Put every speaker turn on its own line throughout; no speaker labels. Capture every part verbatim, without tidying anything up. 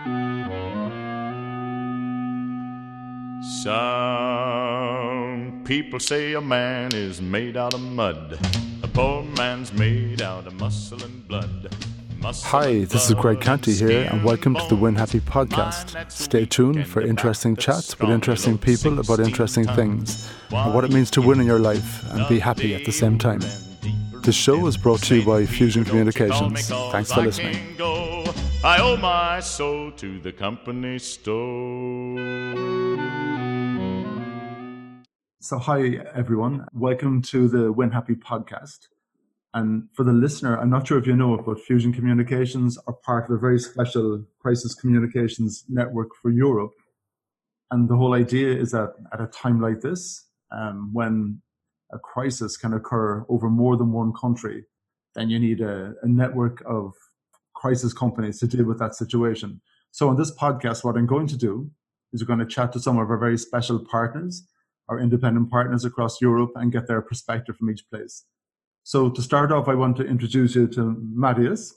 Some people say a man is made out of mud. A poor man's made out of muscle and blood.
Hi, this is Greg Canty here, and welcome to the Win Happy podcast. Stay tuned for interesting chats with interesting people about interesting things and what it means to win in your life and be happy at the same time. This show is brought to you by Fusion Communications. Thanks for listening.
I owe my soul to the company store.
So hi everyone, welcome to the Win Happy podcast. And for the listener, I'm not sure if you know it, but Fusion Communications are part of a very special crisis communications network for Europe. And the whole idea is that at a time like this, um, when a crisis can occur over more than one country, then you need a, a network of crisis companies to deal with that situation. So on this podcast, what I'm going to do is we're going to chat to some of our very special partners, our independent partners across Europe, and get their perspective from each place. So to start off, I want to introduce you to Matthias,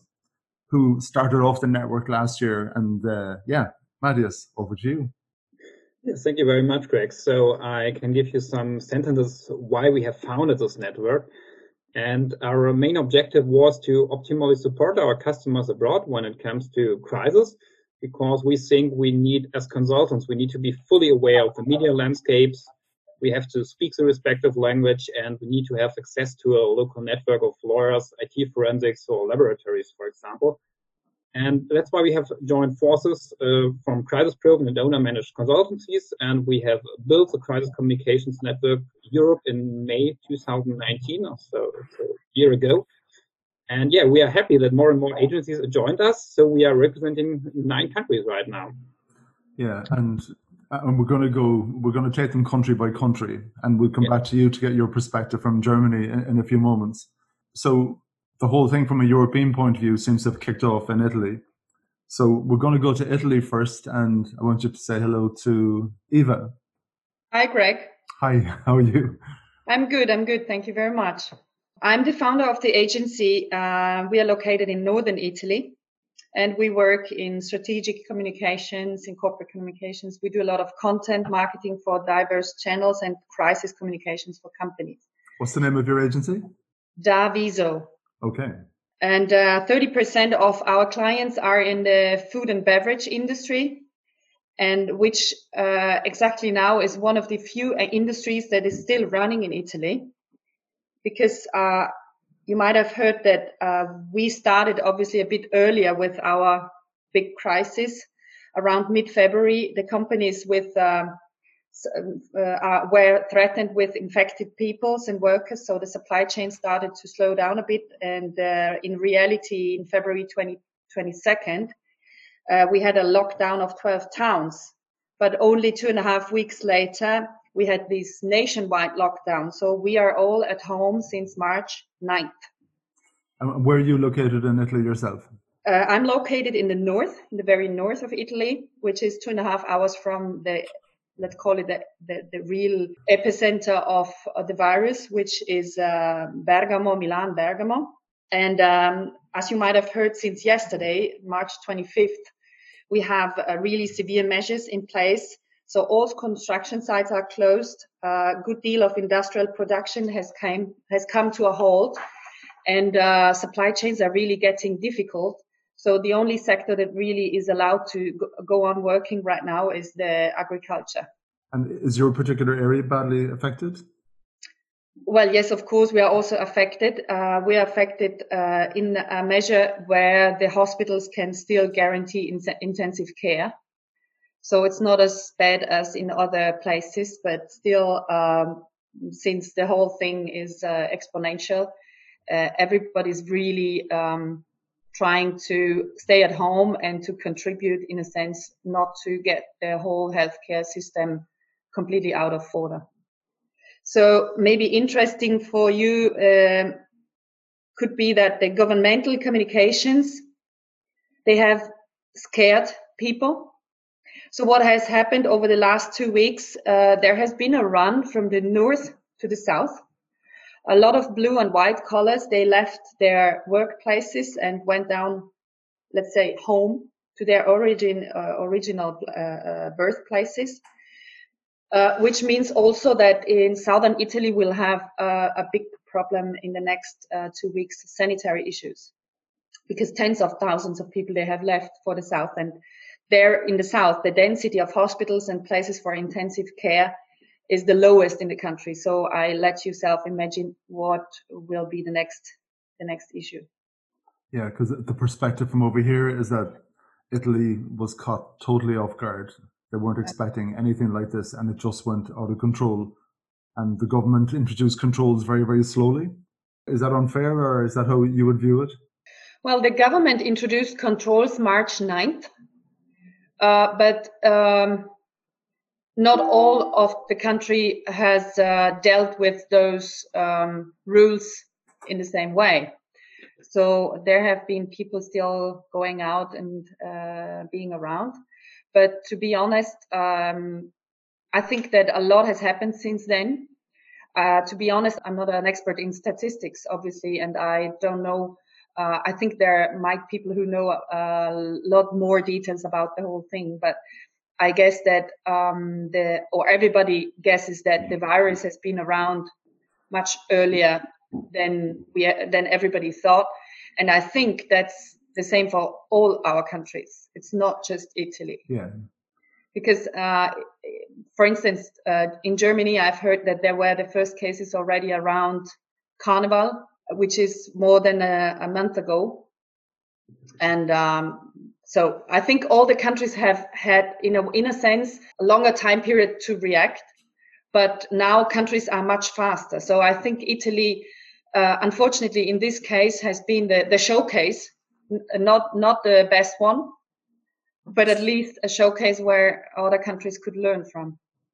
who started off the network last year. And uh, yeah, Matthias, over to you.
Yes, thank you very much, Greg. So I can give you some sentences why we have founded this network. And our main objective was to optimally support our customers abroad when it comes to crisis, because we think we need, as consultants, we need to be fully aware of the media landscapes. We have to speak the respective language, and we need to have access to a local network of lawyers, I T forensics, or laboratories, for example. And that's why we have joined forces uh, from crisis-proven and owner-managed consultancies, and we have built the Crisis Communications Network Europe in May two thousand nineteen, so it's a year ago. And yeah, we are happy that more and more agencies joined us, so we are representing nine countries right now.
Yeah, and and we're going to go, we're going to take them country by country, and we'll come yeah. back to you to get your perspective from Germany in, in a few moments. So the whole thing from a European point of view seems to have kicked off in Italy. So we're going to go to Italy first, and I want you to say hello to Eva.
Hi, Greg.
Hi, how are you?
I'm good, I'm good. Thank you very much. I'm the founder of the agency. Uh, we are located in northern Italy. And we work in strategic communications, in corporate communications. We do a lot of content marketing for diverse channels and crisis communications for companies.
What's the name of your agency?
Daviso.
Okay.
And uh, thirty percent of our clients are in the food and beverage industry, and which uh, exactly now is one of the few industries that is still running in Italy. Because uh, you might have heard that uh, we started obviously a bit earlier with our big crisis. Around mid-February, the companies with uh, uh, are, were threatened with infected peoples and workers, so the supply chain started to slow down a bit. And uh, in reality, in February twenty-second, uh, we had a lockdown of twelve towns. But only two and a half weeks later, we had this nationwide lockdown. So we are all at home since March ninth.
And where are you located in Italy yourself?
Uh, I'm located in the north, in the very north of Italy, which is two and a half hours from the, let's call it the, the, the real epicenter of, of the virus, which is uh, Bergamo, Milan, Bergamo. And um, as you might have heard since yesterday, March twenty-fifth, we have uh, really severe measures in place. So all construction sites are closed. A uh, good deal of industrial production has came has come to a halt, and uh, supply chains are really getting difficult. So the only sector that really is allowed to go on working right now is the agriculture.
And is your particular area badly affected?
Well, yes, of course, we are also affected. Uh, we are affected uh, in a measure where the hospitals can still guarantee in- intensive care. So it's not as bad as in other places, but still, um, since the whole thing is uh, exponential, uh, everybody's really um, trying to stay at home and to contribute, in a sense, not to get the whole healthcare system completely out of order. So maybe interesting for you um, could be that the governmental communications, they have scared people. So what has happened over the last two weeks, uh, there has been a run from the north to the south. A lot of blue and white collars, they left their workplaces and went down, let's say, home to their origin, uh, original uh, uh, birthplaces, uh, which means also that in southern Italy we'll have uh, a big problem in the next uh, two weeks, sanitary issues, because tens of thousands of people they have left for the south, and there in the south, the density of hospitals and places for intensive care is the lowest in the country. So I let yourself imagine what will be the next the next issue.
Yeah, because the perspective from over here is that Italy was caught totally off guard. They weren't expecting anything like this, and it just went out of control. And the government introduced controls very, very slowly. Is that unfair, or is that how you would view it?
Well, the government introduced controls March ninth, uh, but um, not all of the country has uh, dealt with those um, rules in the same way. So there have been people still going out and uh, being around. But to be honest, um, I think that a lot has happened since then. Uh, to be honest, I'm not an expert in statistics, obviously, and I don't know. Uh, I think there might be people who know a lot more details about the whole thing, but I guess that um, the or everybody guesses that the virus has been around much earlier than we than everybody thought, and I think that's the same for all our countries. It's not just Italy.
Yeah.
Because, uh, for instance, uh, in Germany, I've heard that there were the first cases already around Carnival, which is more than a, a month ago, and um, so I think all the countries have had, in a, in a sense, a longer time period to react. But now countries are much faster. So I think Italy, uh, unfortunately, in this case, has been the, the showcase, not not the best one, but at least a showcase where other countries could learn from.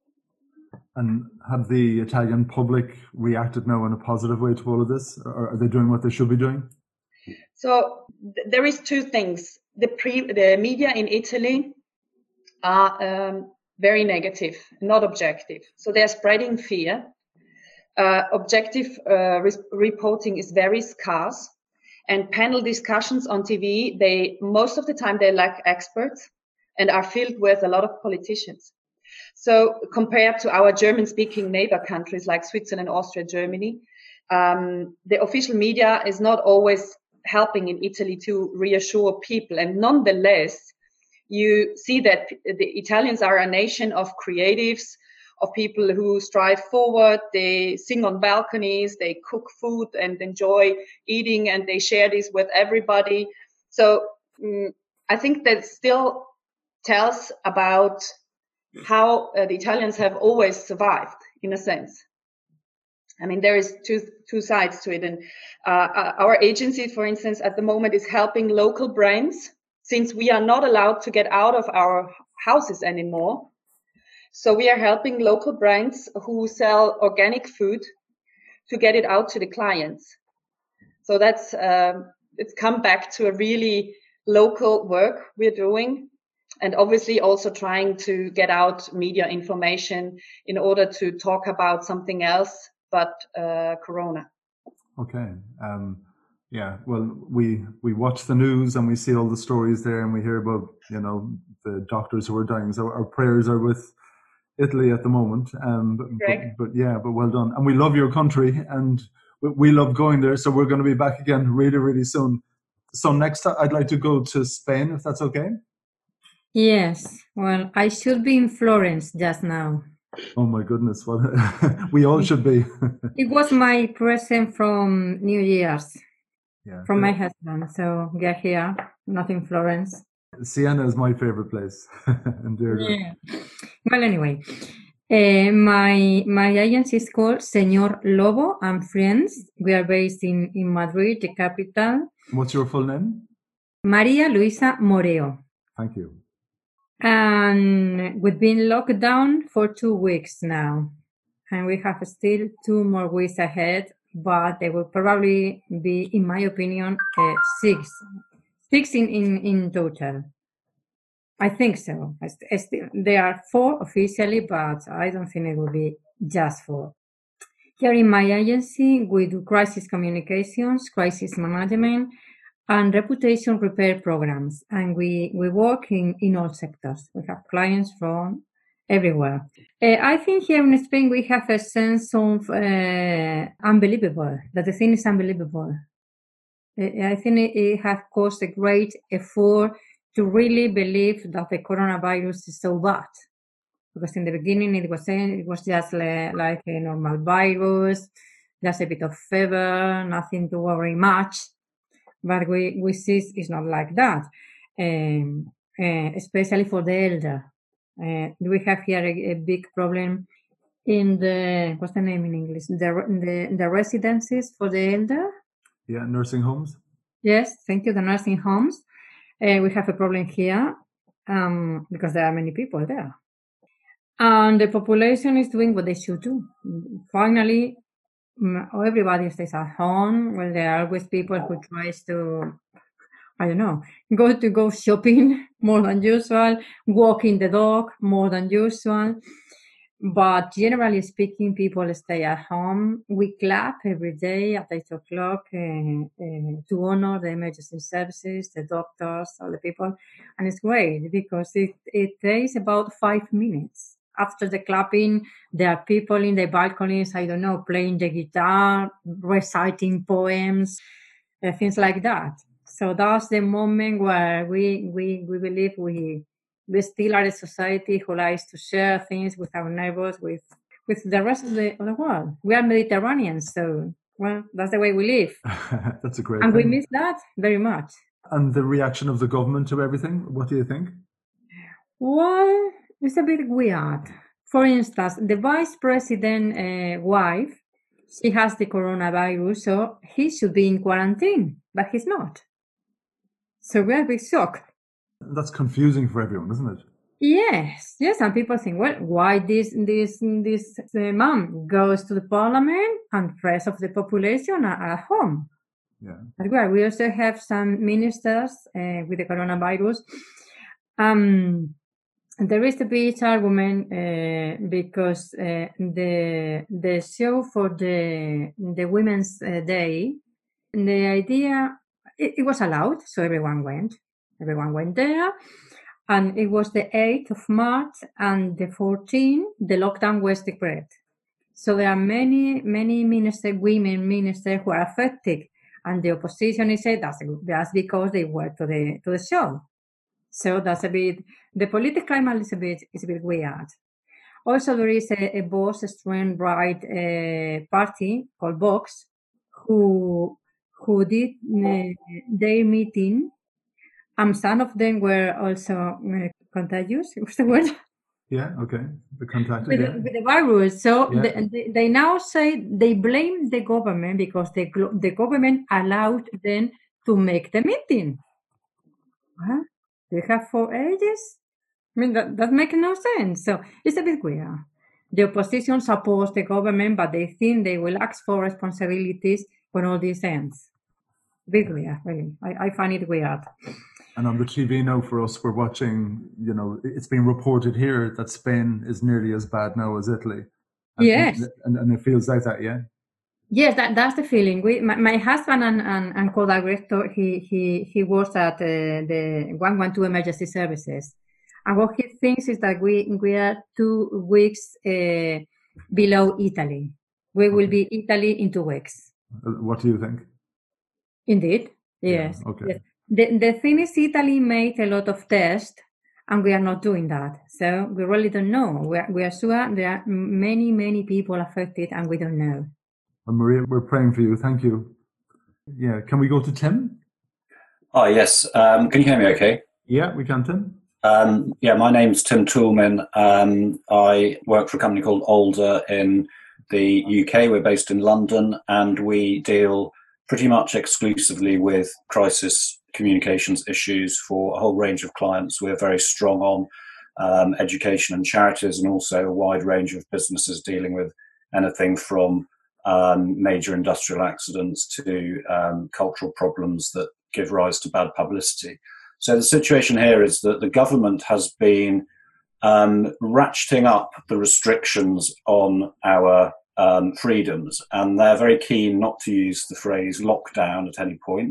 And have the Italian public reacted now in a positive way to all of this? Or are they doing what they should be doing?
So th- there is two things. The, pre- the media in Italy are um, very negative, not objective. So they're spreading fear. Uh, objective uh, re- reporting is very scarce. And panel discussions on T V, they most of the time they lack experts and are filled with a lot of politicians. So compared to our German-speaking neighbor countries like Switzerland, Austria, Germany, um, the official media is not always helping in Italy to reassure people. And nonetheless, you see that the Italians are a nation of creatives, of people who strive forward. They sing on balconies, they cook food and enjoy eating, and they share this with everybody. So um, I think that still tells about how uh, the Italians have always survived, in a sense. I mean, there is two two sides to it. And uh, our agency, for instance, at the moment is helping local brands, since we are not allowed to get out of our houses anymore. So we are helping local brands who sell organic food to get it out to the clients. So that's um, it's come back to a really local work we're doing, and obviously also trying to get out media information in order to talk about something else but uh, Corona.
Okay. Um, yeah. Well, we we watch the news and we see all the stories there, and we hear about, you know, the doctors who are dying. So our prayers are with Italy at the moment. Um, but, but, but yeah, but well done. And we love your country, and we, we love going there. So we're going to be back again really, really soon. So next, I'd like to go to Spain, if that's okay.
Yes. Well, I should be in Florence just now.
Oh my goodness. Well, we all should be.
It was my present from New Year's,
yeah.
from my husband. So we are here, not in Florence.
Siena is my favorite place.
Yeah. Well, anyway, uh, my my agency is called Señor Lobo and Friends. We are based in, in Madrid, the capital.
What's your full name?
Maria Luisa Moreo.
Thank you.
And we've been locked down for two weeks now. And we have still two more weeks ahead, but they will probably be, in my opinion, uh, six. Six in, in, in total. I think so. I st- I still, there are four officially, but I don't think it will be just four. Here in my agency, we do crisis communications, crisis management, and reputation repair programs. And we, we work in, in all sectors. We have clients from everywhere. Uh, I think here in Spain we have a sense of uh, unbelievable, that the thing is unbelievable. Uh, I think it, it has caused a great effort to really believe that the coronavirus is so bad. Because in the beginning it was saying it was just like, like a normal virus, just a bit of fever, nothing to worry much. But we, we see it's not like that, um, uh, especially for the elder. Uh, we have here a, a big problem in the, what's the name in English? The, the, the residences for the elder.
Yeah, nursing homes.
Yes, thank you, the nursing homes. Uh, we have a problem here um, because there are many people there. And the population is doing what they should do. Finally, everybody stays at home. Well, there are always people who tries to, I don't know, go to go shopping more than usual, walking the dog more than usual. But generally speaking, people stay at home. We clap every day at eight o'clock uh, uh, to honor the emergency services, the doctors, all the people. And it's great because it, it takes about five minutes. After the clapping, there are people in the balconies, I don't know, playing the guitar, reciting poems, uh, things like that. So that's the moment where we we, we believe we we still are a society who likes to share things with our neighbors, with with the rest of the, of the world. We are Mediterraneans, so well, that's the way we live.
That's a great
and
thing.
And we miss that very much.
And the reaction of the government to everything, what do you think?
Well, it's a bit weird. For instance, the vice president uh, wife, she has the coronavirus, so he should be in quarantine, but he's not. So we're a bit shocked.
That's confusing for everyone, isn't it?
Yes, yes, and people think, well, why this this this uh, mom goes to the parliament and the rest of the population are at home?
Yeah.
But well, we also have some ministers uh, with the coronavirus. Um. There is a big argument uh, because uh, the the show for the the Women's uh, Day, the idea it, it was allowed, so everyone went, everyone went there, and it was the eighth of March and the fourteenth. The lockdown was declared, so there are many many ministers, women ministers who are affected, and the opposition is said that's that's because they went to the to the show. So that's a bit, the political climate is a bit, is a bit weird. Also, there is a, a Vox extreme right uh, party called Vox who who did uh, their meeting, and some of them were also uh, contagious. What's the word?
Yeah, okay. The contact
with,
yeah.
with the virus. So
yeah.
the, they, they now say they blame the government because the the government allowed them to make the meeting. Huh? They have for ages? I mean, that, that makes no sense. So it's a bit weird. The opposition supports the government, but they think they will ask for responsibilities when all this ends. Bit weird, really. I, I find it weird.
And on the T V now for us, we're watching, you know, it's been reported here that Spain is nearly as bad now as Italy. And,
yes.
And, and it feels like that, yeah?
Yes, that, that's the feeling. We, my, my husband and, and, and co-director, he, he, he works at uh, the one one two emergency services. And what he thinks is that we, we are two weeks uh, below Italy. We will be Italy in two weeks.
What do you think?
Indeed, yes.
Yeah, okay.
Yes. The, the thing is, Italy made a lot of tests, and we are not doing that. So we really don't know. We are, we are sure there are many, many people affected, and we don't know.
Well, Maria, we're praying for you. Thank you. Yeah, can we go to Tim?
Oh, yes. Um, can you hear me okay?
Yeah, we can, Tim.
Um, yeah, my name's Tim Toolman. Um, I work for a company called Alder in the U K. We're based in London, and we deal pretty much exclusively with crisis communications issues for a whole range of clients. We're very strong on um, education and charities, and also a wide range of businesses dealing with anything from um, major industrial accidents to um, cultural problems that give rise to bad publicity. So the situation here is that the government has been um, ratcheting up the restrictions on our um, freedoms, and they're very keen not to use the phrase lockdown at any point.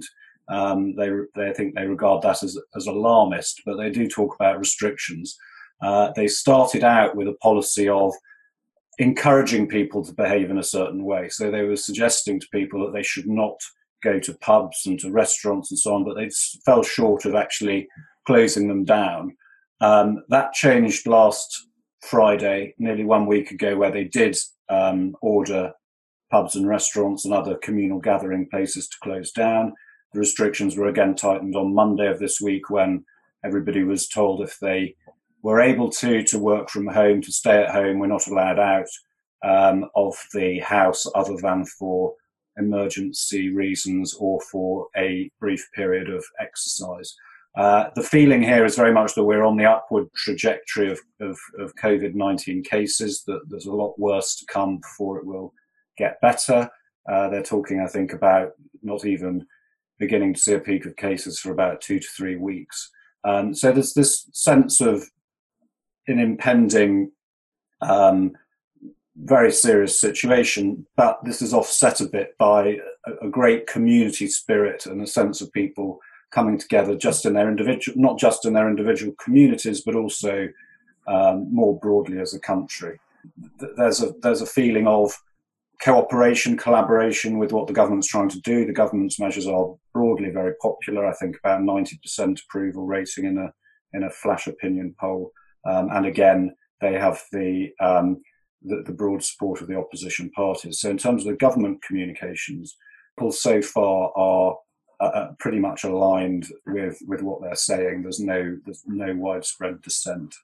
Um, they they think they regard that as as alarmist, but they do talk about restrictions. Uh, they started out with a policy of encouraging people to behave in a certain way. So they were suggesting to people that they should not go to pubs and to restaurants and so on, but they fell short of actually closing them down. Um, that changed last Friday, nearly one week ago, where they did um, order pubs and restaurants and other communal gathering places to close down. The restrictions were again tightened on Monday of this week, when everybody was told if they were able to, to work from home, to stay at home, we're not allowed out um, of the house other than for emergency reasons or for a brief period of exercise. Uh, the feeling here is very much that we're on the upward trajectory of, of, of COVID nineteen cases, that there's a lot worse to come before it will get better. Uh, they're talking, I think, about not even beginning to see a peak of cases for about two to three weeks. Um, so there's this sense of an impending, um, very serious situation, but this is offset a bit by a, a great community spirit and a sense of people coming together just in their individual, not just in their individual communities, but also um, more broadly as a country. There's a there's a feeling of cooperation, collaboration with what the government's trying to do. The government's measures are broadly very popular. I think about ninety percent approval rating in a in a flash opinion poll, um, and again they have the, um, the the broad support of the opposition parties. So in terms of the government communications, people so far are uh, pretty much aligned with with what they're saying. There's no there's no widespread dissent.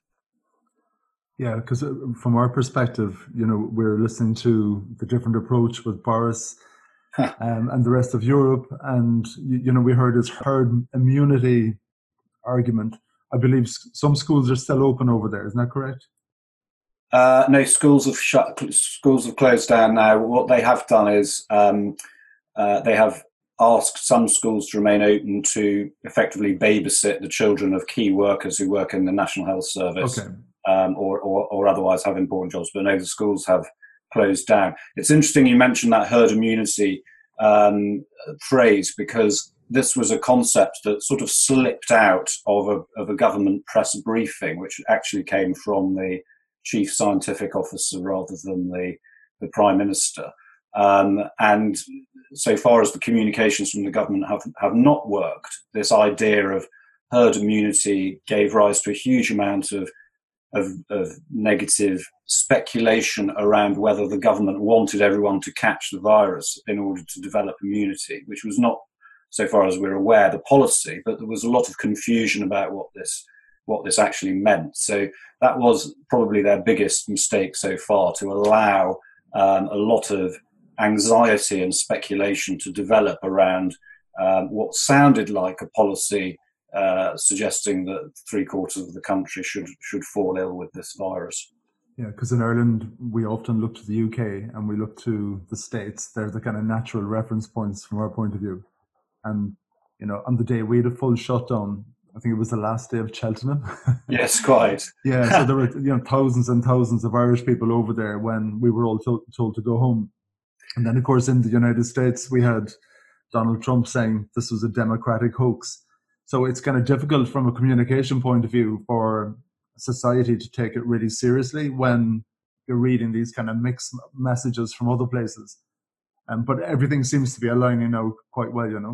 Yeah, because from our perspective, you know, we're listening to the different approach with Boris um, and the rest of Europe. And, you, you know, we heard this herd immunity argument. I believe some schools are still open over there. Isn't that correct?
Uh, no, schools have shut, schools have closed down now. What they have done is um, uh, they have asked some schools to remain open to effectively babysit the children of key workers who work in the National Health Service.
Okay.
Um, or, or, or otherwise have important jobs, but no, the schools have closed down. It's interesting you mentioned that herd immunity um, phrase, because this was a concept that sort of slipped out of a, of a government press briefing, which actually came from the chief scientific officer rather than the, the prime minister. Um, and so far as the communications from the government have, have not worked, this idea of herd immunity gave rise to a huge amount of Of, of negative speculation around whether the government wanted everyone to catch the virus in order to develop immunity, which was not, so far as we're aware, the policy, but there was a lot of confusion about what this what this actually meant. So that was probably their biggest mistake so far, to allow um, a lot of anxiety and speculation to develop around um, what sounded like a policy Uh, suggesting that three quarters of the country should should fall ill with this virus.
Yeah, because in Ireland we often look to the U K and we look to the States. They're the kind of natural reference points from our point of view. And you know, on the day we had a full shutdown, I think it was the last day of Cheltenham.
Yes, quite.
Yeah, so there were you know thousands and thousands of Irish people over there when we were all to- told to go home. And then, of course, in the United States, we had Donald Trump saying this was a Democratic hoax. So it's kind of difficult from a communication point of view for society to take it really seriously when you're reading these kind of mixed messages from other places. Um, but everything seems to be aligning now quite well, you know.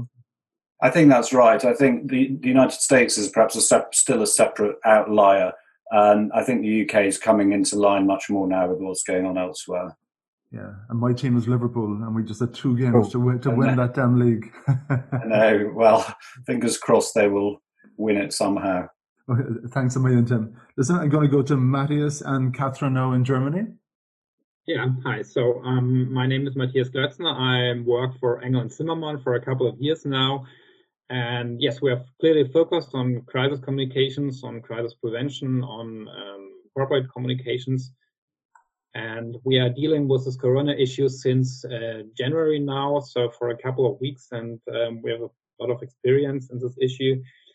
I think that's right. I think the, the United States is perhaps a sep- still a separate outlier. And I think the U K is coming into line much more now with what's going on elsewhere.
Yeah, and my team is Liverpool, and we just had two games
oh,
to win, to win that damn league.
I know. Well, fingers crossed they will win it somehow.
Okay, thanks a million, Tim. Listen, I'm going to go to Matthias and Catherine now in Germany.
Yeah, hi. So um, my name is Matthias Glötzner. I work for Engel and Zimmermann for a couple of years now. And yes, we have clearly focused on crisis communications, on crisis prevention, on um, corporate communications. And we are dealing with this corona issue since uh, January now, so for a couple of weeks, and um, we have a lot of experience in this issue.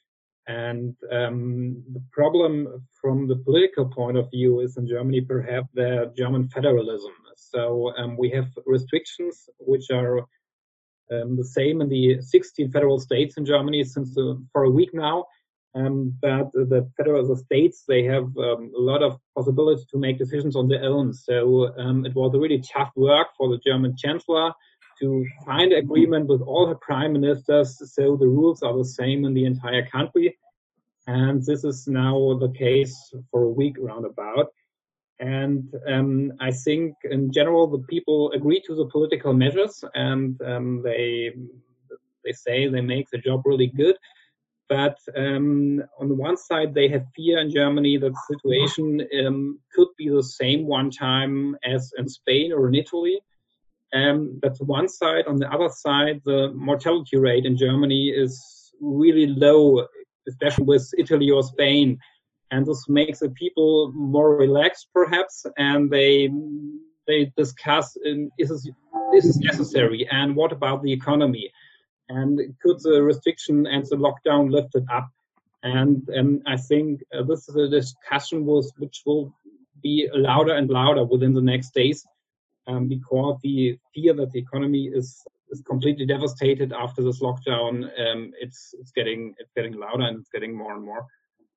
And um, the problem from the political point of view is in Germany perhaps the German federalism. So um, we have restrictions which are um, the same in the sixteen federal states in Germany since uh, for a week now. Um, but the federal the states, they have um, a lot of possibility to make decisions on their own. So um, it was a really tough work for the German chancellor to find agreement with all her prime ministers, so the rules are the same in the entire country. And this is now the case for a week roundabout. And um, I think in general, the people agree to the political measures, and um, they they say they make the job really good. But um, on the one side, they have fear in Germany that the situation um, could be the same one time as in Spain or in Italy. Um, that's one side. On the other side, the mortality rate in Germany is really low, especially with Italy or Spain. And this makes the people more relaxed, perhaps, and they they discuss, um, is this, is this necessary, and what about the economy? And could the restriction and the lockdown lift it up? And um, I think uh, this is a discussion was, which will be louder and louder within the next days, um, because the fear that the economy is, is completely devastated after this lockdown, um, it's it's getting it's getting louder and it's getting more and more.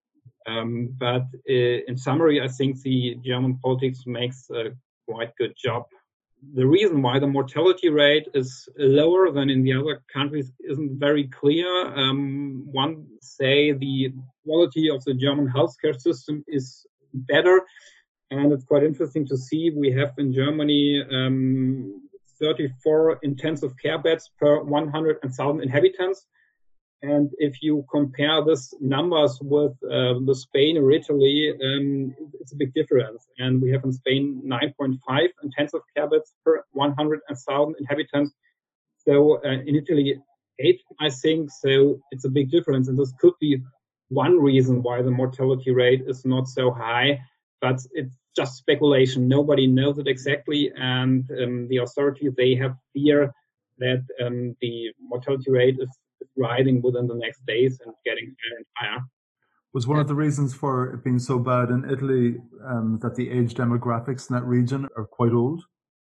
Um, but uh, in summary, I think the German politics makes a quite good job. The reason why the mortality rate is lower than in the other countries isn't very clear. Um, one say the quality of the German healthcare system is better, and it's quite interesting to see we have in Germany um, thirty-four intensive care beds per one hundred thousand inhabitants. And if you compare this numbers with uh, the Spain or Italy, um, it's a big difference. And we have in Spain nine point five intensive care beds per one hundred thousand inhabitants. So uh, in Italy, eight, I think. So it's a big difference. And this could be one reason why the mortality rate is not so high. But it's just speculation. Nobody knows it exactly. And um, the authorities, they have fear that um, the mortality rate is rising within the next days and getting higher and higher.
Was one of the reasons for it being so bad in Italy um, that the age demographics in that region are quite old?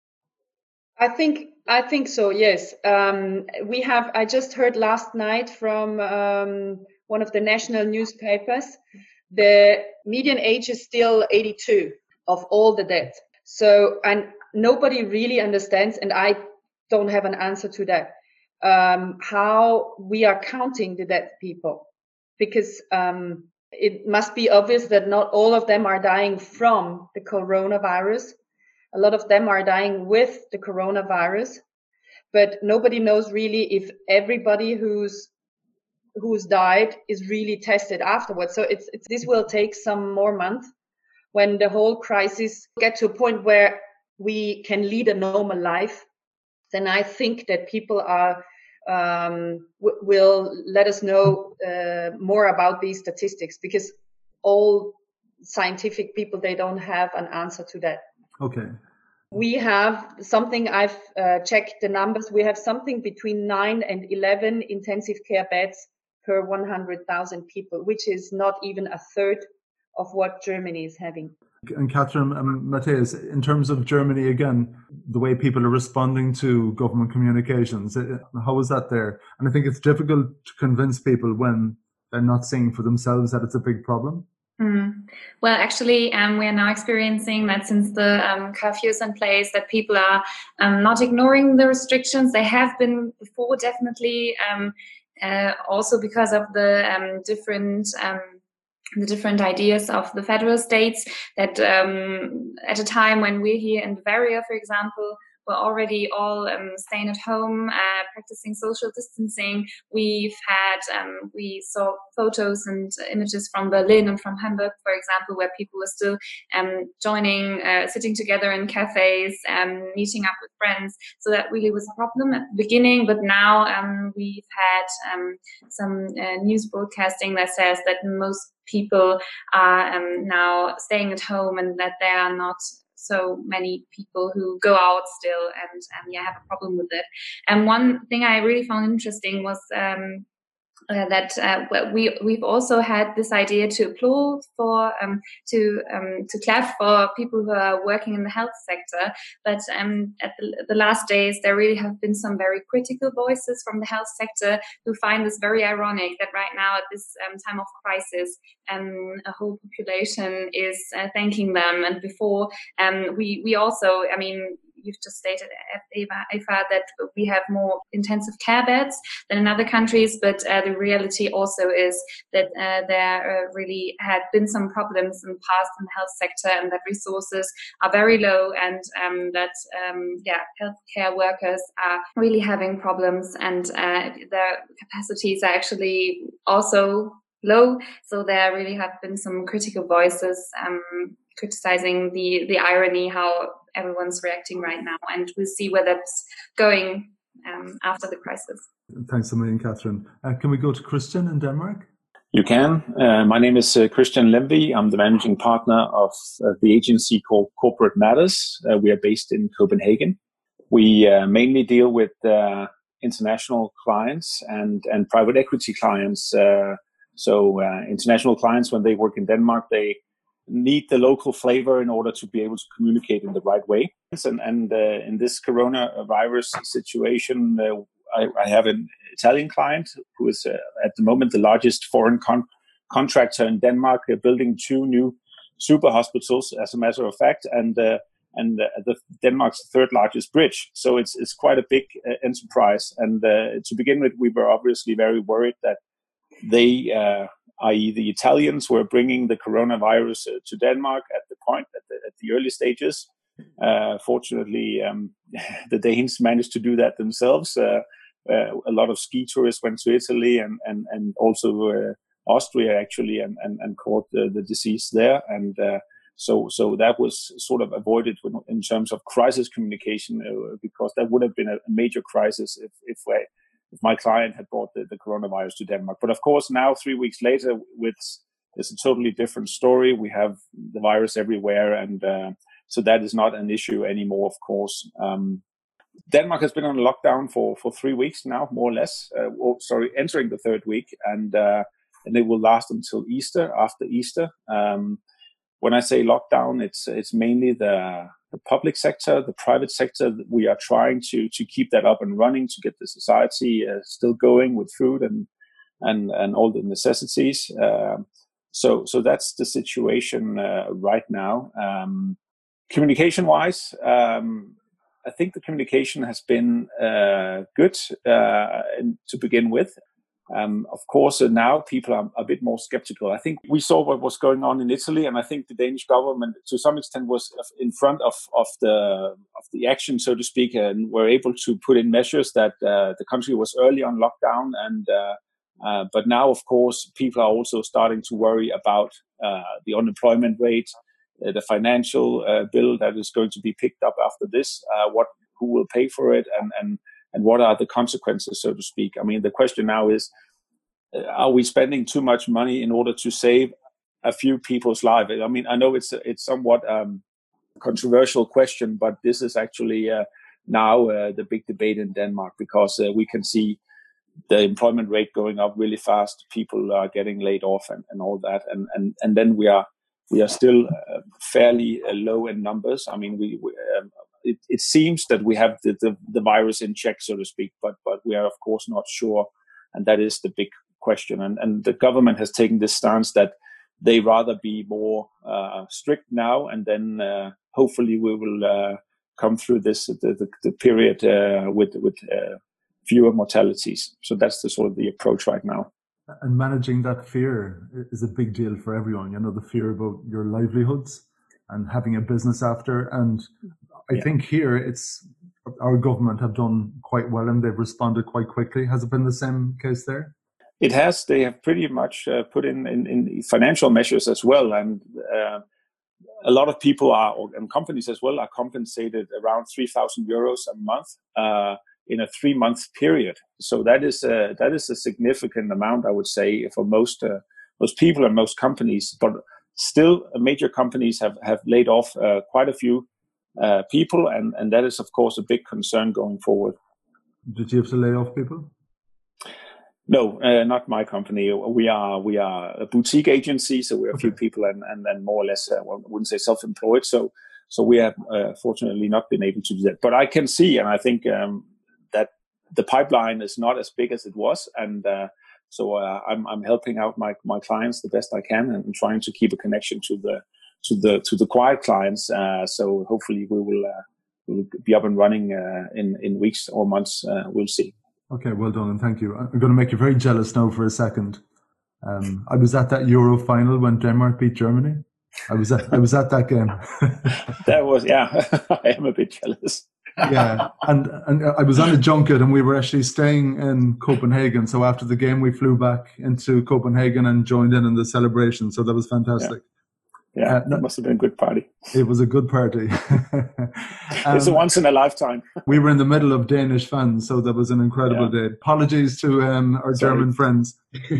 I think I think so. Yes, um, we have. I just heard last night from um, one of the national newspapers. The median age is still eighty-two of all the dead. So, and nobody really understands, and I don't have an answer to that. Um, how we are counting the dead people, because um, it must be obvious that not all of them are dying from the coronavirus. A lot of them are dying with the coronavirus, but nobody knows really if everybody who's who's died is really tested afterwards. So it's, it's this will take some more months when the whole crisis get to a point where we can lead a normal life. Then I think that people are um, w- will let us know uh, more about these statistics, because all scientific people, they don't have an answer to that.
Okay.
We have something, I've uh, checked the numbers, we have something between nine and eleven intensive care beds per one hundred thousand people, which is not even a third of what Germany is having.
And Catherine and Matthias, in terms of Germany, again, the way people are responding to government communications, how is that there? And I think it's difficult to convince people when they're not seeing for themselves that it's a big problem.
Mm. Well, actually, um, we are now experiencing that since the um, curfew is in place, that people are um, not ignoring the restrictions. They have been before, definitely, um, uh, also because of the um, different um, the different ideas of the federal states, that um, at a time when we're here in Bavaria, for example, we're already all um, staying at home, uh, practicing social distancing. We've had, um, we saw photos and images from Berlin and from Hamburg, for example, where people were still um, joining, uh, sitting together in cafes, um, meeting up with friends. So that really was a problem at the beginning. But now um, we've had um, some uh, news broadcasting that says that most people are um, now staying at home, and that there are not so many people who go out still and, and yeah, have a problem with it. And one thing I really found interesting was um, Uh, that uh, we we've also had this idea to applaud for um, to um, to clap for people who are working in the health sector, but um, at the, the last days there really have been some very critical voices from the health sector who find this very ironic that right now at this um, time of crisis um, a whole population is uh, thanking them, and before um, we we also I mean. You've just stated, Eva, Eva, that we have more intensive care beds than in other countries, but uh, the reality also is that uh, there uh, really had been some problems in the past in the health sector, and that resources are very low, and um, that um, yeah, healthcare workers are really having problems, and uh, their capacities are actually also low. So there really have been some critical voices um, criticizing the the irony how everyone's reacting right now, and we'll see where that's going um, after the crisis.
Thanks a million, Catherine. Uh, can we go to Christian in Denmark?
You can. Uh, my name is uh, Christian Lemby. I'm the managing partner of uh, the agency called Corporate Matters. Uh, we are based in Copenhagen. We uh, mainly deal with uh, international clients and, and private equity clients. Uh, so uh, international clients, when they work in Denmark, they need the local flavor in order to be able to communicate in the right way. And, and uh, in this coronavirus situation, uh, I, I have an Italian client who is uh, at the moment the largest foreign con- contractor in Denmark, uh, building two new super hospitals, as a matter of fact, and uh, and uh, the Denmark's third largest bridge. So it's it's quite a big uh, enterprise. And uh, to begin with, we were obviously very worried that they, uh, that is the Italians, were bringing the coronavirus uh, to Denmark at the point, at the, at the early stages. Uh, fortunately, um, the Danes managed to do that themselves. Uh, uh, a lot of ski tourists went to Italy and, and, and also uh, Austria, actually, and, and, and caught the, the disease there. And uh, so so that was sort of avoided in terms of crisis communication, uh, because that would have been a major crisis if, if I, if my client had brought the, the coronavirus to Denmark. But of course, now, three weeks later, with it's a totally different story. We have the virus everywhere, and uh, so that is not an issue anymore, of course. Um, Denmark has been on lockdown for, for three weeks now, more or less. Uh, oh, sorry, entering the third week, and uh, and it will last until Easter, after Easter. Um, when I say lockdown, it's it's mainly the the public sector, the private sector. We are trying to to keep that up and running, to get the society uh, still going with food and and and all the necessities. Uh, so so that's the situation uh, right now. Um, communication wise, um, I think the communication has been uh, good uh, to begin with. Um, of course, uh, now people are a bit more skeptical. I think we saw what was going on in Italy, and I think the Danish government, to some extent, was in front of, of the of the action, so to speak, and were able to put in measures that uh, the country was early on lockdown. And uh, uh, but now, of course, people are also starting to worry about uh, the unemployment rate, uh, the financial uh, bill that is going to be picked up after this. Uh, what who will pay for it, and and And what are the consequences, so to speak? I mean, the question now is, are we spending too much money in order to save a few people's lives? I mean, I know it's it's somewhat um, controversial question, but this is actually uh, now uh, the big debate in Denmark, because uh, we can see the employment rate going up really fast. People are getting laid off and, and all that, and and and then we are we are still uh, fairly uh, low in numbers. I mean, we. we um, It, it seems that we have the, the, the virus in check, so to speak, but but we are of course not sure, and that is the big question. And and the government has taken this stance that they rather be more uh, strict now, and then uh, hopefully we will uh, come through this the, the, the period uh, with with uh, fewer mortalities. So that's the sort of the approach right now.
And managing that fear is a big deal for everyone. You know, the fear about your livelihoods and having a business after. And I yeah. think here it's our government have done quite well, and they've responded quite quickly. Has it been the same case there?
It has. They have pretty much uh, put in, in, in financial measures as well. And uh, a lot of people are, and companies as well, are compensated around three thousand euros a month uh, in a three month period. So that is a, that is a significant amount, I would say, for most uh, most people and most companies. But still, major companies have, have laid off uh, quite a few Uh, people, and, and that is, of course, a big concern going forward.
Did you have to lay off people?
No, uh, not my company. We are we are a boutique agency, so we're a few people and and, and more or less, uh, well, I wouldn't say self-employed. So so we have uh, fortunately not been able to do that. But I can see, and I think um, that the pipeline is not as big as it was, and uh, so uh, I'm I'm helping out my my clients the best I can, and trying to keep a connection to the to the to the quiet clients. Uh, so hopefully we will uh, we'll be up and running uh, in in weeks or months. Uh, we'll see.
Okay, well done, and thank you. I'm going to make you very jealous now for a second. Um, I was at that Euro final when Denmark beat Germany. I was at I was at that game.
That was yeah. I am a bit jealous.
Yeah, and and I was on a junket, and we were actually staying in Copenhagen. So after the game, we flew back into Copenhagen and joined in in the celebration. So that was fantastic.
Yeah, yeah
uh, no,
it must have been a good party.
It was a good party. um,
it's a once in a lifetime.
We were in the middle of Danish fans, so that was an incredible yeah. day. Apologies to um, our Sorry. German friends.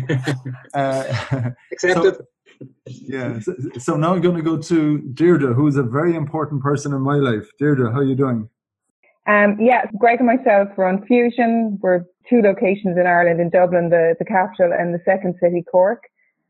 uh,
Accepted.
So, yeah. So, so now I'm going to go to Deirdre, who is a very important person in my life. Deirdre, how are you doing?
Um, yeah, Greg and myself run Fusion. We're two locations in Ireland, in Dublin, the, the capital, and the second city, Cork.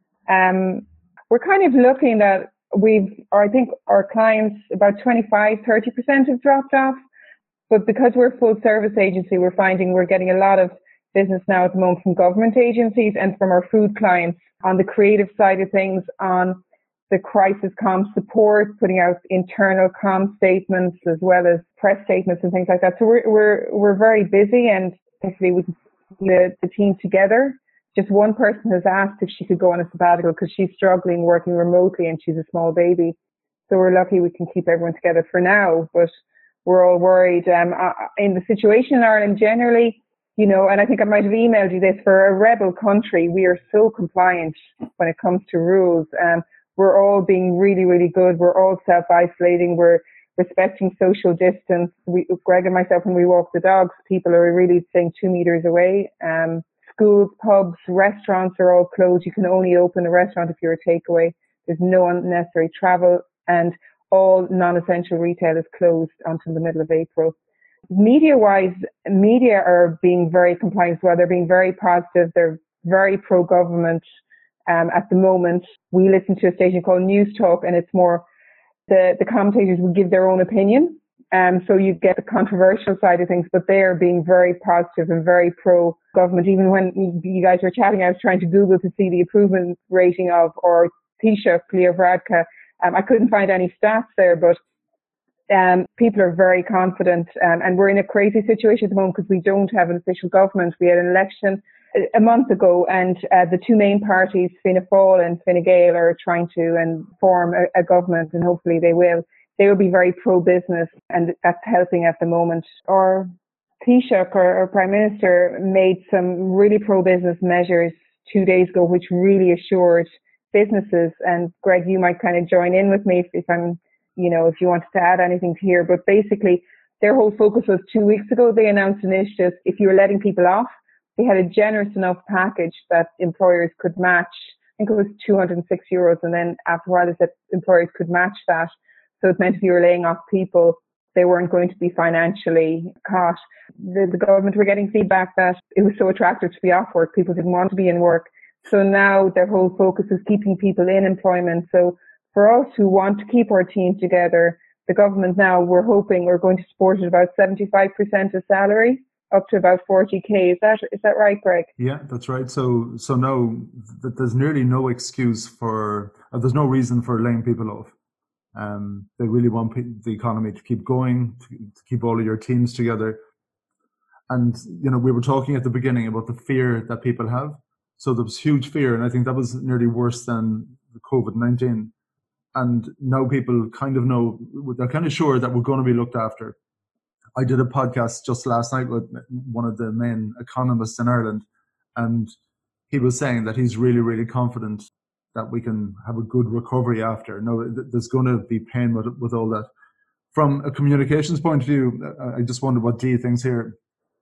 Um, we're kind of looking at, we've, or I think our clients, about twenty-five, thirty percent have dropped off. But because we're a full service agency, we're finding we're getting a lot of business now at the moment from government agencies and from our food clients on the creative side of things, on the crisis comm support, putting out internal comm statements as well as press statements and things like that. So we're we're we're very busy, and basically we can put the, the team together. Just one person has asked if she could go on a sabbatical because she's struggling working remotely and she's a small baby. So we're lucky we can keep everyone together for now, but we're all worried. Um, in the situation in Ireland generally, you know, and I think I might have emailed you this, for a rebel country, we are so compliant when it comes to rules. Um, we're all being really, really good. We're all self-isolating. We're respecting social distance. We, Greg and myself, when we walk the dogs, people are really staying two meters away. Um, schools, pubs, restaurants are all closed. You can only open a restaurant if you're a takeaway. There's no unnecessary travel, and all non-essential retail is closed until the middle of April. Media-wise, media are being very compliant as well. They're being very positive. They're very pro-government um, at the moment. We listen to a station called News Talk, and it's more the, the commentators will give their own opinion. Um, so you get the controversial side of things, but they are being very positive and very pro-government. Even when you guys were chatting, I was trying to Google to see the approval rating of, or Taoiseach Leo Varadkar. Um, I couldn't find any stats there, but um, people are very confident. Um, and we're in a crazy situation at the moment because we don't have an official government. We had an election a, a month ago, and uh, the two main parties, Fianna Fáil and Fine Gael, are trying to um, form a, a government, and hopefully they will. They will be very pro-business, and that's helping at the moment. Our Taoiseach, or our Prime Minister, made some really pro-business measures two days ago, which really assured businesses. And Greg, you might kind of join in with me if, if I'm, you know, if you wanted to add anything here. But basically, their whole focus was two weeks ago. They announced initiatives. If you were letting people off, they had a generous enough package that employers could match. I think it was two hundred six euros. And then after a while, they said employers could match that. So it meant if you were laying off people, they weren't going to be financially caught. The, the government were getting feedback that it was so attractive to be off work. People didn't want to be in work. So now their whole focus is keeping people in employment. So for us who want to keep our team together, the government now, we're hoping we're going to support it about seventy-five percent of salary, up to about forty K. Is that is that right, Greg?
Yeah, that's right. So so now th- there's nearly no excuse for, uh, there's no reason for laying people off. Um, they really want pe- the economy to keep going, to, to keep all of your teams together. And, you know, we were talking at the beginning about the fear that people have. So there was huge fear, and I think that was nearly worse than the COVID nineteen. And now people kind of know, they're kind of sure that we're going to be looked after. I did a podcast just last night with one of the main economists in Ireland, and he was saying that he's really, really confident that we can have a good recovery after. No, there's going to be pain with, with all that. From a communications point of view, I just wonder what Dee thinks here.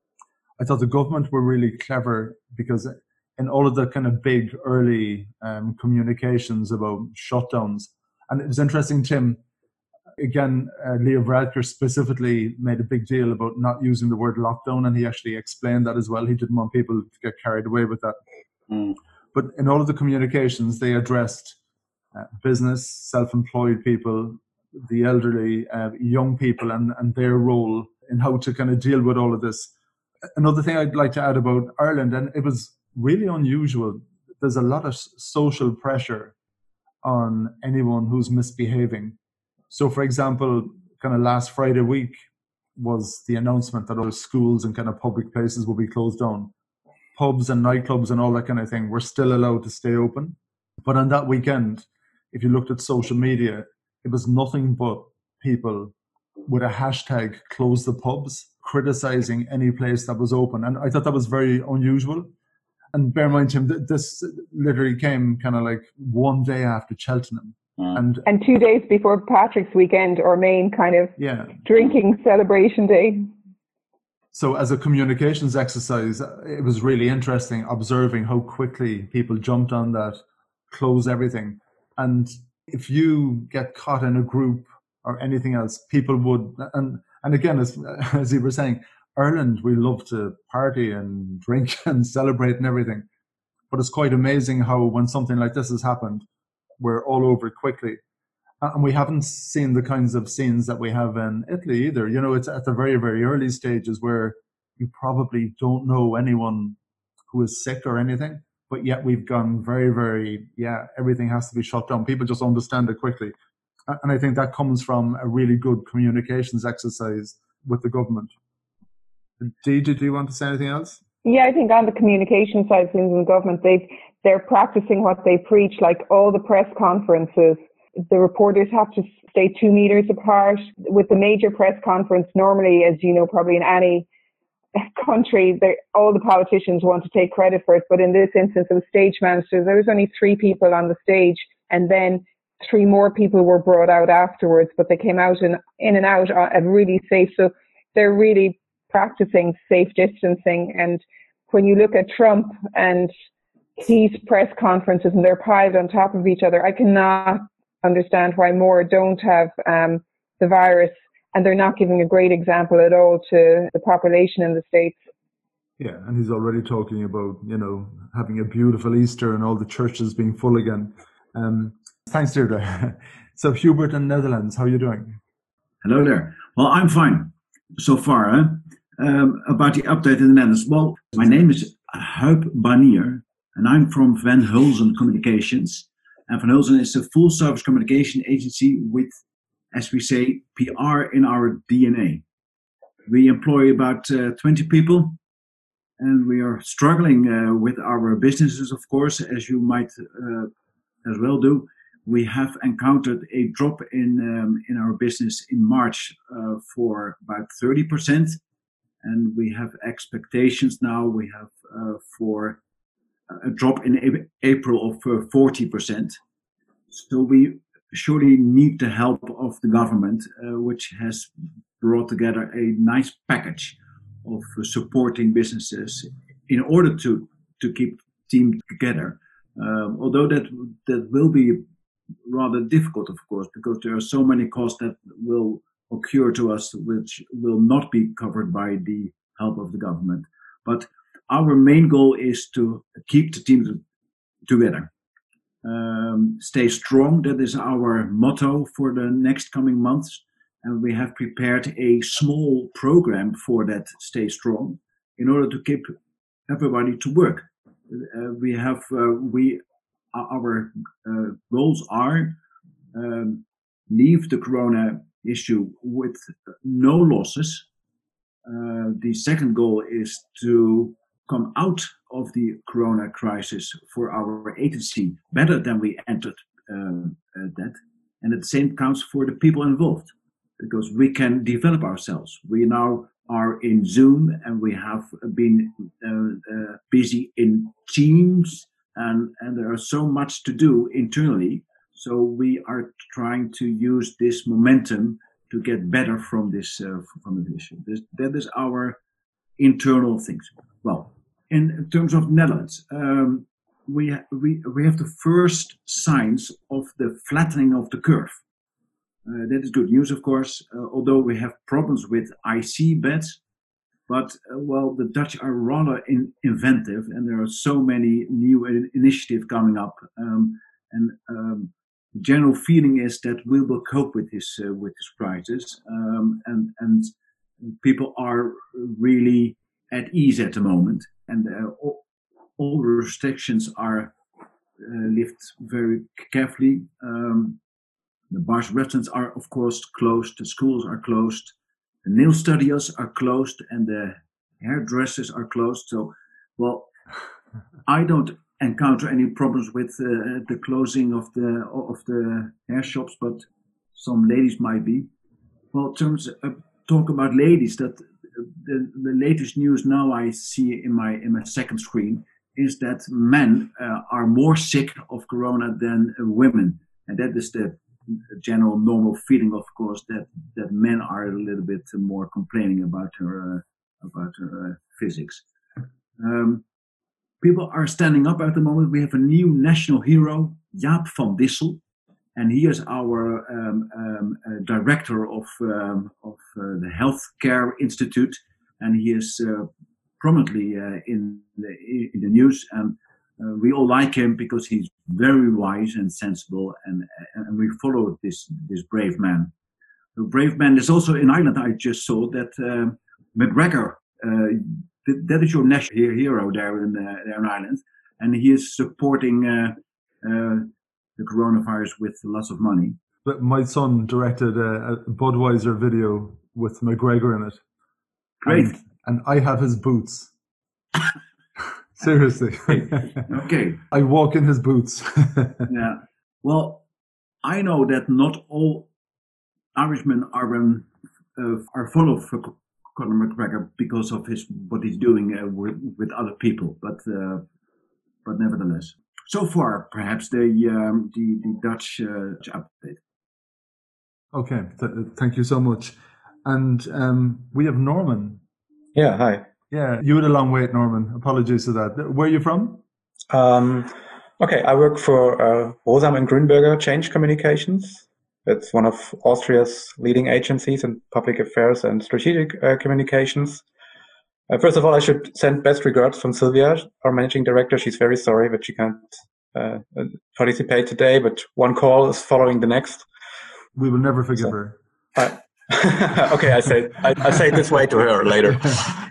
I thought the government were really clever, because in all of the kind of big early um, communications about shutdowns, and it was interesting, Tim, again, uh, Leo Varadkar specifically made a big deal about not using the word lockdown, and he actually explained that as well. He didn't want people to get carried away with that.
Mm.
But in all of the communications, they addressed uh, business, self-employed people, the elderly, uh, young people, and, and their role in how to kind of deal with all of this. Another thing I'd like to add about Ireland, and it was really unusual, there's a lot of social pressure on anyone who's misbehaving. So, for example, kind of last Friday week was the announcement that all schools and kind of public places will be closed down. Pubs and nightclubs and all that kind of thing were still allowed to stay open. But on that weekend, if you looked at social media, it was nothing but people with a hashtag close the pubs, criticizing any place that was open. And I thought that was very unusual. And bear in mind, Tim, that this literally came kind of like one day after Cheltenham.
Mm.
And
And two days before Patrick's weekend, our main kind of
yeah.
drinking celebration day.
So as a communications exercise, it was really interesting observing how quickly people jumped on that, close everything. And if you get caught in a group or anything else, people would, and and again, as, as you were saying, Ireland, we love to party and drink and celebrate and everything. But it's quite amazing how when something like this has happened, we're all over it quickly. And we haven't seen the kinds of scenes that we have in Italy either. You know, it's at the very, very early stages where you probably don't know anyone who is sick or anything, but yet we've gone very, very, yeah, everything has to be shut down. People just understand it quickly. And I think that comes from a really good communications exercise with the government. Dee, did you want to say anything else?
Yeah, I think on the communication side of things in the government, they've, they're practicing what they preach, like all the press conferences. The reporters have to stay two meters apart. With the major press conference, normally, as you know, probably in any country, all the politicians want to take credit for it. But in this instance, it was stage managers. There was only three people on the stage, and then three more people were brought out afterwards. But they came out and in and out and really safe. So they're really practicing safe distancing. And when you look at Trump and his press conferences, and they're piled on top of each other, I cannot understand why more don't have um, the virus, and they're not giving a great example at all to the population in the States.
Yeah, and he's already talking about, you know, having a beautiful Easter and all the churches being full again. Um, thanks, Deirdre. So Hubert in Netherlands, how are you doing?
Hello there. Well, I'm fine so far. Huh? Um, about the update in the Netherlands. Well, my name is Huip Banier, and I'm from Van Hulsen Communications. And Van Hulsen is a full-service communication agency with, as we say, P R in our D N A. We employ about uh, twenty people, and we are struggling uh, with our businesses, of course, as you might uh, as well do. We have encountered a drop in um, in our business in March uh, for about thirty percent, and we have expectations now. We have uh, for a drop in April of uh, forty percent. So we surely need the help of the government, uh, which has brought together a nice package of uh, supporting businesses in order to, to keep team together. Um, although that that will be rather difficult, of course, because there are so many costs that will occur to us which will not be covered by the help of the government. But our main goal is to keep the team together. Um, stay strong, that is our motto for the next coming months. And we have prepared a small program for that stay strong in order to keep everybody to work. Uh, we have, uh, we, our uh, goals are um, leave the corona issue with no losses. Uh, the second goal is to come out of the corona crisis for our agency better than we entered uh, uh, that. And the same counts for the people involved, because we can develop ourselves. We now are in Zoom, and we have been uh, uh, busy in Teams, and, and there are so much to do internally. So we are trying to use this momentum to get better from this uh, from this issue. This, that is our internal things. Well, in terms of Netherlands, um, we ha- we we have the first signs of the flattening of the curve. Uh, that is good news, of course, uh, although we have problems with I C beds. But, uh, well, the Dutch are rather in, inventive, and there are so many new in- initiatives coming up. Um, and um, the general feeling is that we will cope with this uh, with this crisis, um, and and people are really at ease at the moment, and uh, all, all the restrictions are uh, lifted very carefully. Um, the bars, restaurants are of course closed. The schools are closed. The nail studios are closed, and the hairdressers are closed. So, well, I don't encounter any problems with uh, the closing of the of the hair shops, but some ladies might be. Well, in terms of, talk about ladies, that the, the latest news now I see in my in my second screen is that men uh, are more sick of corona than uh, women, and that is the general normal feeling, of course, that that men are a little bit more complaining about her uh, about her uh, physics. Um, people are standing up at the moment. We have a new national hero, Jaap van Dissel, and he is our um, um, uh, director of um, of uh, the Healthcare Institute, and he is uh, prominently uh, in the in the news, and uh, we all like him because he's very wise and sensible, and and we follow this this brave man. The brave man is also in Ireland. I just saw that uh, McGregor. Uh, that is your national hero there in, uh, there in Ireland, and he is supporting uh, uh, the coronavirus with lots of money.
But my son directed a, a Budweiser video with McGregor in it.
Great.
And, and I have his boots. Seriously.
Okay.
I walk in his boots.
Yeah. Well, I know that not all Irishmen are um, uh, are fond of uh, Conor McGregor because of his what he's doing uh, with, with other people, but uh, but nevertheless, so far perhaps the um, the, the Dutch uh, update.
Okay, th- thank you so much. And um, we have Norman.
Yeah, hi.
Yeah, you had a long wait, Norman. Apologies for that. Where are you from?
Um, okay, I work for uh, Rosam and Grünberger Change Communications. It's one of Austria's leading agencies in public affairs and strategic uh, communications. Uh, first of all, I should send best regards from Sylvia, our managing director. She's very sorry that she can't uh, participate today, but one call is following the next.
We will never forgive
so,
her.
I, okay, I say I, I say it this way to her later.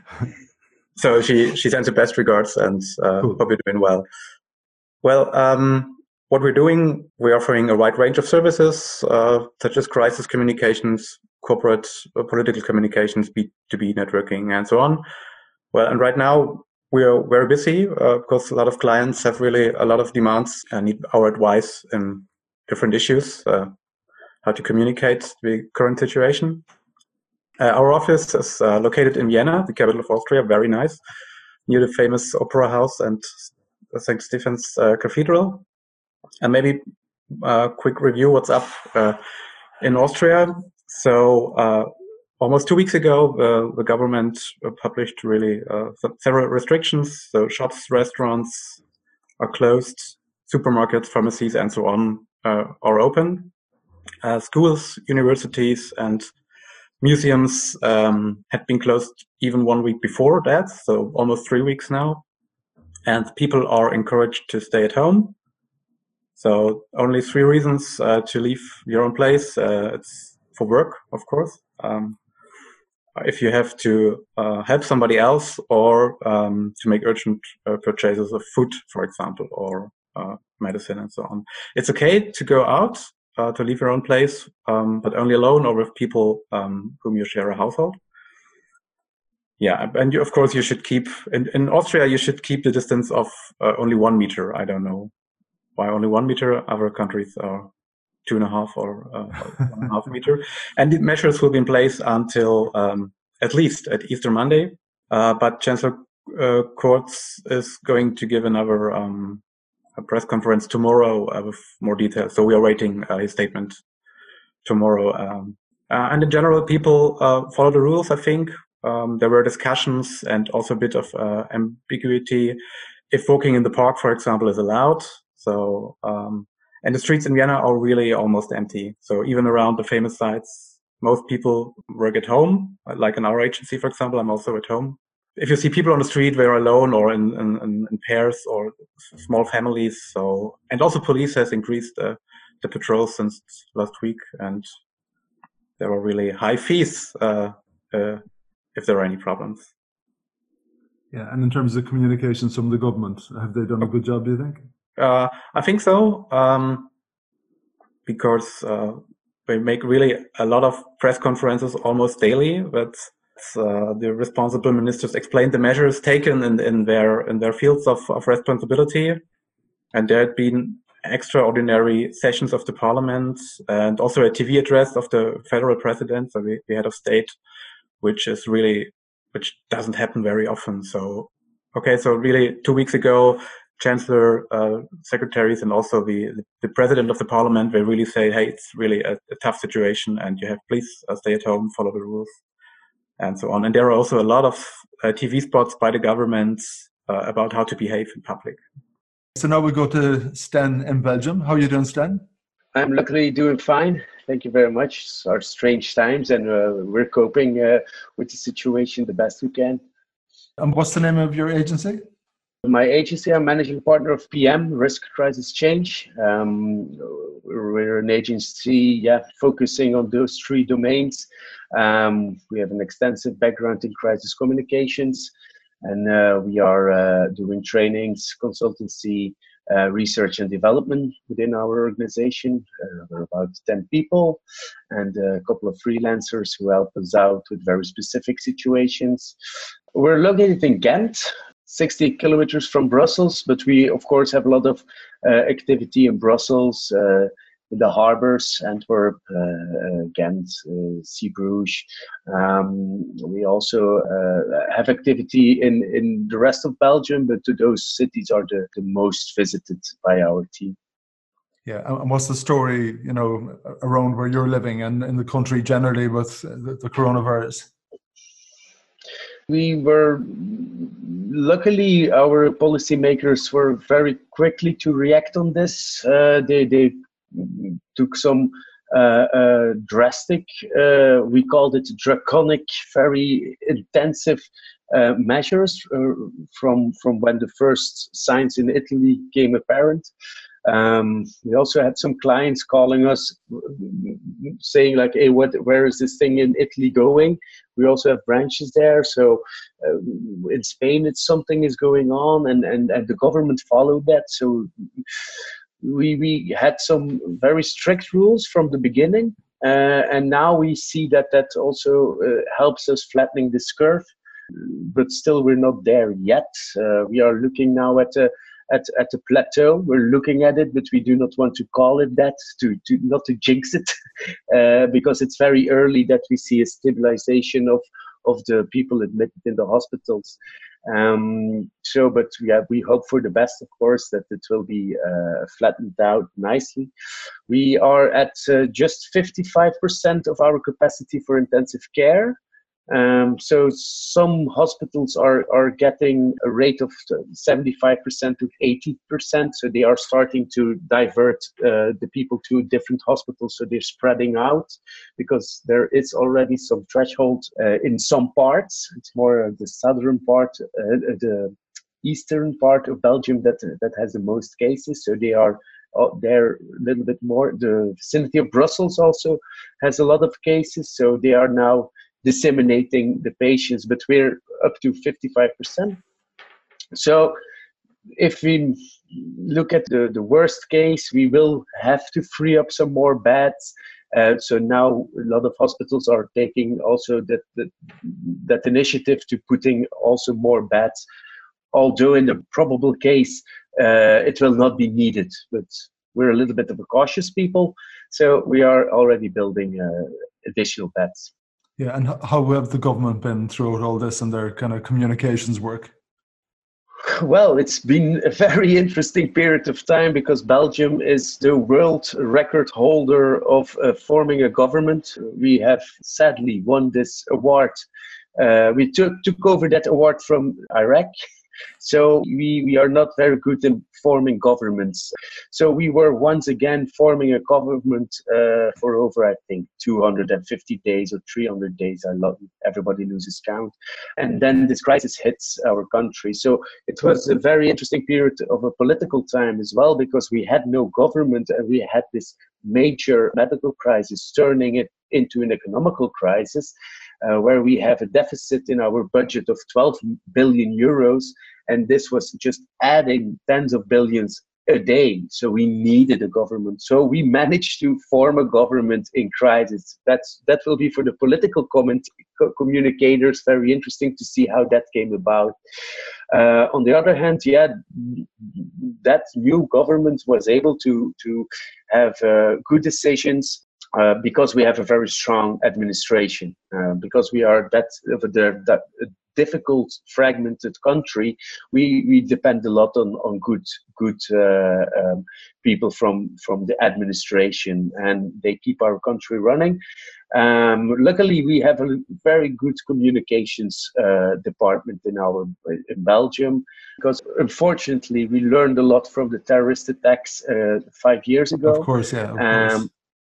So she she sends her best regards, and uh, cool. Hope you're doing well. Well. Um, What we're doing, we're offering a wide range of services, uh, such as crisis communications, corporate uh, political communications, B two B networking, and so on. Well, and right now we're very busy uh, because a lot of clients have really a lot of demands and need our advice in different issues, uh, how to communicate the current situation. Uh, our office is uh, located in Vienna, the capital of Austria, very nice, near the famous Opera House and Saint Stephen's uh, Cathedral. And maybe a quick review what's up uh, in Austria. So uh, almost two weeks ago, uh, the government published really uh, several restrictions. So shops, restaurants are closed, supermarkets, pharmacies, and so on uh, are open. Uh, schools, universities, and museums um, had been closed even one week before that, so almost three weeks now. And people are encouraged to stay at home. So only three reasons uh, to leave your own place. Uh, it's for work, of course. Um, if you have to uh, help somebody else, or um, to make urgent uh, purchases of food, for example, or uh, medicine and so on. It's okay to go out, uh, to leave your own place, um, but only alone or with people um, whom you share a household. Yeah, and you, of course you should keep, in, in Austria you should keep the distance of uh, only one meter. I don't know why only one meter. Other countries are two and a half or uh, one and a half meter. And the measures will be in place until um, at least at Easter Monday. Uh, but Chancellor uh, Kurz is going to give another um, a press conference tomorrow uh, with more details. So we are waiting uh, his statement tomorrow. Um, uh, and in general, people uh, follow the rules, I think. Um, there were discussions and also a bit of uh, ambiguity if walking in the park, for example, is allowed. So, um, And the streets in Vienna are really almost empty. So even around the famous sites, most people work at home. Like in our agency, for example, I'm also at home. If you see people on the street, they're alone or in, in, in pairs or small families. So, and also police has increased uh, the patrols since last week, and there were really high fees uh, uh, if there are any problems.
Yeah, and in terms of communications from the government, have they done a good job, do you think?
Uh, I think so, um, because uh, we make really a lot of press conferences almost daily, but uh, the responsible ministers explained the measures taken in, in their in their fields of, of responsibility, and there had been extraordinary sessions of the parliament and also a T V address of the federal president, so the, the head of state, which is really which doesn't happen very often. So, okay, so really two weeks ago, chancellor, uh, secretaries, and also the, the president of the parliament, they really say, hey, it's really a, a tough situation and you have, please uh, stay at home, follow the rules, and so on. And there are also a lot of uh, T V spots by the government uh, about how to behave in public.
So now we go to Sten in Belgium. How are you doing, Sten?
I'm luckily doing fine. Thank you very much. It's our strange times, and uh, we're coping uh, with the situation the best we can.
And what's the name of your agency?
My agency, I'm managing partner of P M, Risk Crisis Change. Um, we're an agency, yeah, focusing on those three domains. Um, we have an extensive background in crisis communications, and uh, we are uh, doing trainings, consultancy, uh, research and development within our organization. Uh, we're about ten people and a couple of freelancers who help us out with very specific situations. We're located in Ghent, sixty kilometers from Brussels, but we of course have a lot of uh, activity in Brussels, uh, the harbors, Antwerp, uh, Ghent, uh, Zeebrugge. Um, we also uh, have activity in, in the rest of Belgium, but those cities are the, the most visited by our team.
Yeah, and what's the story, you know, around where you're living and in the country generally with the, the coronavirus?
We were, luckily, our policymakers were very quickly to react on this. Uh, they, they took some uh, uh, drastic, uh, we called it draconic, very intensive uh, measures uh, from, from when the first signs in Italy came apparent. Um, we also had some clients calling us saying like, hey, what, where is this thing in Italy going? We also have branches there. So uh, in Spain, it's something is going on, and, and, and the government followed that. So we, we had some very strict rules from the beginning. Uh, and now we see that that also uh, helps us flattening this curve. But still, we're not there yet. Uh, we are looking now at a At, at the plateau. We're looking at it, but we do not want to call it that, to, to not to jinx it, uh, because it's very early that we see a stabilization of, of the people admitted in the hospitals. Um, so, but yeah, we hope for the best, of course, that it will be uh, flattened out nicely. We are at uh, just fifty-five percent of our capacity for intensive care. Um, so some hospitals are, are getting a rate of seventy-five percent to eighty percent. So they are starting to divert uh, the people to different hospitals. So they're spreading out because there is already some threshold uh, in some parts. It's more the southern part, uh, the eastern part of Belgium that, that has the most cases. So they are uh, there a little bit more. The vicinity of Brussels also has a lot of cases. So they are now disseminating the patients, but we're up to fifty-five percent. So if we look at the, the worst case, we will have to free up some more beds. Uh, so now a lot of hospitals are taking also that, that, that initiative to putting also more beds, although in the probable case, uh, it will not be needed, but we're a little bit of a cautious people. So we are already building uh, additional beds.
Yeah, and how have the government been throughout all this and their kind of communications work?
Well, it's been a very interesting period of time because Belgium is the world record holder of uh, forming a government. We have sadly won this award. Uh, we took, took over that award from Iraq. So we, we are not very good in forming governments. So we were once again forming a government uh, for over, I think, two hundred fifty days or three hundred days. I love everybody loses count. And then this crisis hits our country. So it was a very interesting period of a political time as well, because we had no government and we had this major medical crisis turning it into an economical crisis. Uh, where we have a deficit in our budget of twelve billion euros, and this was just adding tens of billions a day. So we needed a government. So we managed to form a government in crisis. That's that will be for the political comment, co- communicators very interesting to see how that came about. Uh, on the other hand, yeah, that new government was able to to have uh, good decisions. Uh, because we have a very strong administration, uh, because we are that of a that difficult, fragmented country, we, we depend a lot on on good good uh, um, people from from the administration, and they keep our country running. Um, luckily, we have a very good communications uh, department in our in Belgium, because unfortunately we learned a lot from the terrorist attacks uh, five years ago.
Of course, yeah. Of
um,
course.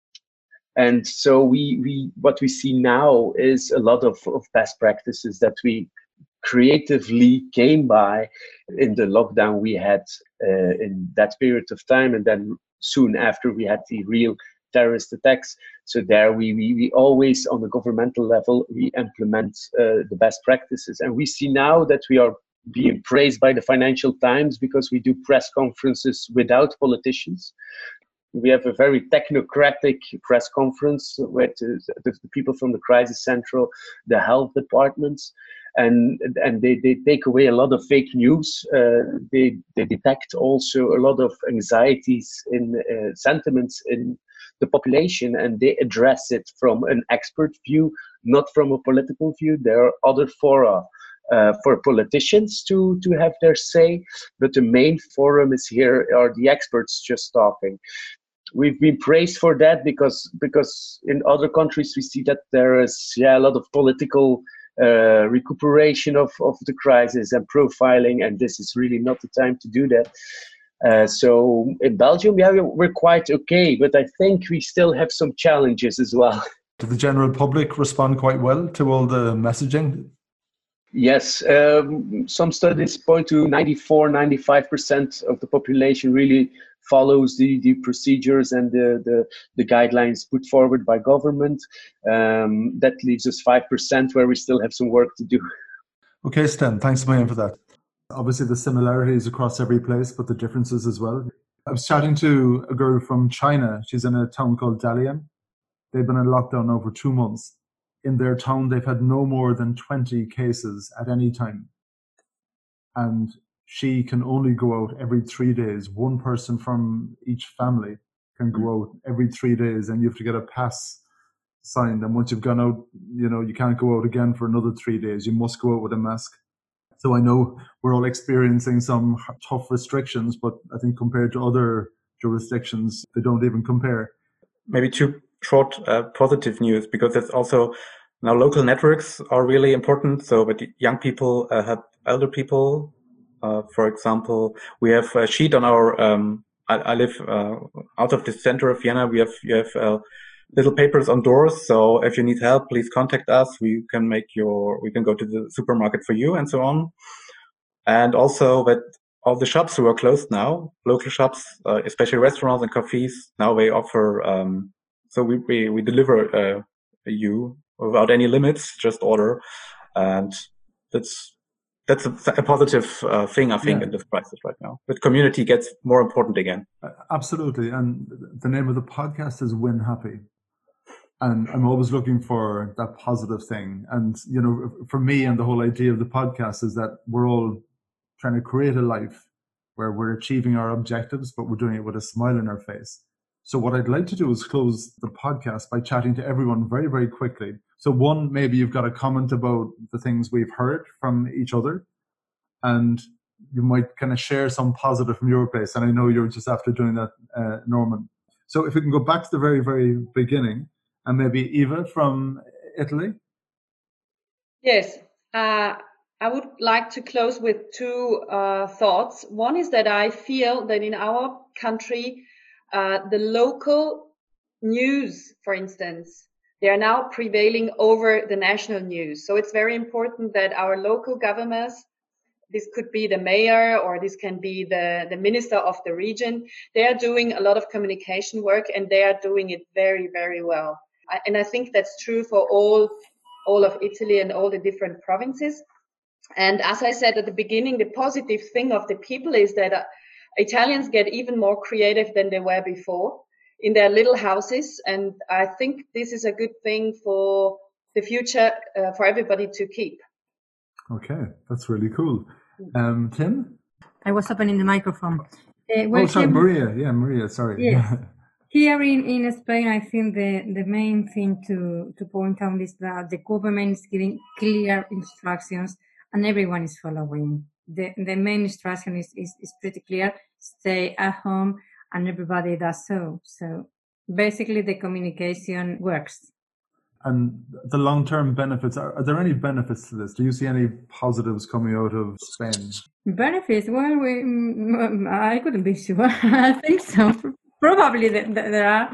And so we, we what we see now is a lot of, of best practices that we creatively came by in the lockdown we had uh, in that period of time. And then soon after we had the real terrorist attacks. So there we, we, we always, on the governmental level, we implement uh, the best practices. And we see now that we are being praised by the Financial Times because we do press conferences without politicians. We have a very technocratic press conference with the, the people from the crisis central, the health departments, and and they, they take away a lot of fake news. Uh, they they detect also a lot of anxieties in uh, sentiments in the population, and they address it from an expert view, not from a political view. There are other fora Uh, for politicians to, to have their say, but the main forum is here are the experts just talking. We've been praised for that because because in other countries we see that there is yeah a lot of political uh, recuperation of, of the crisis and profiling, and this is really not the time to do that. Uh, so in Belgium, yeah, we're quite okay, but I think we still have some challenges as well.
Did the general public respond quite well to all the messaging?
Yes, um, some studies point to ninety-four, ninety-five percent of the population really follows the, the procedures and the, the, the guidelines put forward by government. Um, that leaves us five percent where we still have some work to do.
Okay, Sten, thanks a million for that. Obviously, the similarities across every place, but the differences as well. I was chatting to a girl from China. She's in a town called Dalian. They've been in lockdown over two months. In their town, they've had no more than twenty cases at any time. And she can only go out every three days. One person from each family can go out every three days, and you have to get a pass signed. And once you've gone out, you know, you can't go out again for another three days. You must go out with a mask. So I know we're all experiencing some tough restrictions, but I think compared to other jurisdictions, they don't even compare.
Maybe two short uh, positive news, because it's also now local networks are really important. So with young people uh, help elder people. Uh, for example, we have a sheet on our, um, I, I live uh, out of the center of Vienna. We have, you have uh, little papers on doors. So if you need help, please contact us. We can make your, we can go to the supermarket for you and so on. And also that all the shops who are closed now, local shops, uh, especially restaurants and cafes, now they offer, um, so we, we, we deliver uh, you without any limits, just order. And that's, that's a, a positive uh, thing, I think, yeah. in this crisis right now. But community gets more important again.
Absolutely. And the name of the podcast is Win Happy. And I'm always looking for that positive thing. And, you know, for me, and the whole idea of the podcast is that we're all trying to create a life where we're achieving our objectives, but we're doing it with a smile on our face. So what I'd like to do is close the podcast by chatting to everyone very, very quickly. So one, maybe you've got a comment about the things we've heard from each other, and you might kind of share some positive from your place. And I know you're just after doing that, uh, Norman. So if we can go back to the very, very beginning, and maybe Eva from Italy.
Yes. Uh, I would like to close with two uh, thoughts. One is that I feel that in our country, uh, the local news, for instance, they are now prevailing over the national news. So it's very important that our local governments, this could be the mayor or this can be the, the minister of the region, they are doing a lot of communication work and they are doing it very, very well. I, and I think that's true for all, all of Italy and all the different provinces. And as I said at the beginning, the positive thing of the people is that uh, Italians get even more creative than they were before in their little houses. And I think this is a good thing for the future, uh, for everybody to keep.
Okay, that's really cool. Um, Tim?
I was opening the microphone. Uh,
well, oh, sorry, here, Maria. Yeah, Maria, sorry.
Yes. Here in, in Spain, I think the, the main thing to, to point out is that the government is giving clear instructions and everyone is following. The, the main instruction is, is, is pretty clear. Stay at home and everybody does so. So basically the communication works.
And the long-term benefits, are, are there any benefits to this? Do you see any positives coming out of Spain?
Benefits? Well, we, I couldn't be sure. I think so. Probably there are.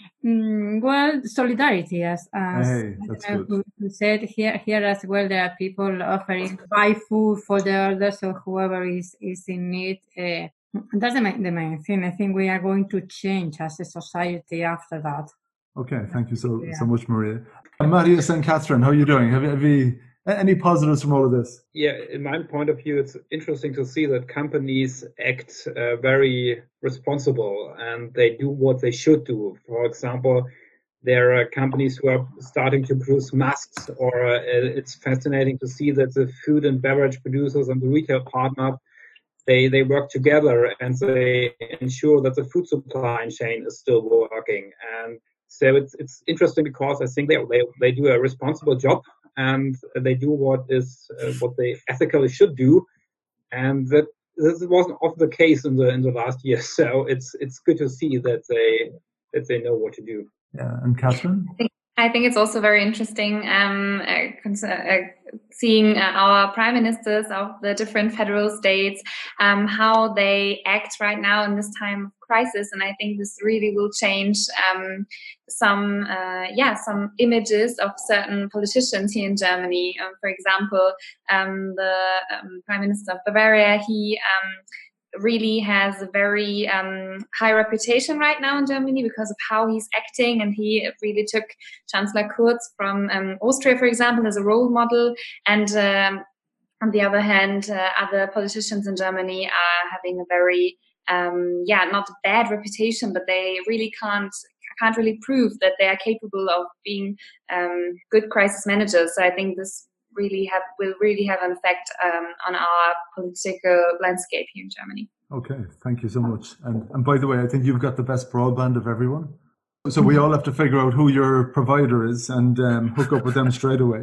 Mm, well, solidarity, as, as
hey, that's
uh,
good.
Who said here, here as well, there are people offering buy food for the others or whoever is, is in need. Uh, that's the main, the main thing. I think we are going to change as a society after that.
Okay, thank you so
yeah.
so much, Maria. Maria Saint Catherine, how are you doing? Have you, have you any positives from all of this?
Yeah, in my point of view, it's interesting to see that companies act uh, very responsible and they do what they should do. For example, there are companies who are starting to produce masks, or uh, it's fascinating to see that the food and beverage producers and the retail partner, they, they work together and they ensure that the food supply chain is still working. And so it's it's interesting because I think they they, they do a responsible job and they do what is uh, what they ethically should do, and that this wasn't often the case in the in the last year. So it's it's good to see that they that they know what to do.
Yeah, and Catherine?
I think it's also very interesting um, uh, uh, seeing uh, our prime ministers of the different federal states, um, how they act right now in this time of crisis. And I think this really will change um, some, uh, yeah, some images of certain politicians here in Germany. Um, for example, um, the um, Prime Minister of Bavaria, he um, really has a very um, high reputation right now in Germany because of how he's acting, and he really took Chancellor Kurz from um, Austria, for example, as a role model. And um, on the other hand, uh, other politicians in Germany are having a very, um, yeah, not a bad reputation, but they really can't can't really prove that they are capable of being um, good crisis managers. So I think this really have will really have an effect um, on our political landscape here in Germany.
Okay, thank you so much. And and by the way, I think you've got the best broadband of everyone. So we all have to figure out who your provider is and um, hook up with them straight away.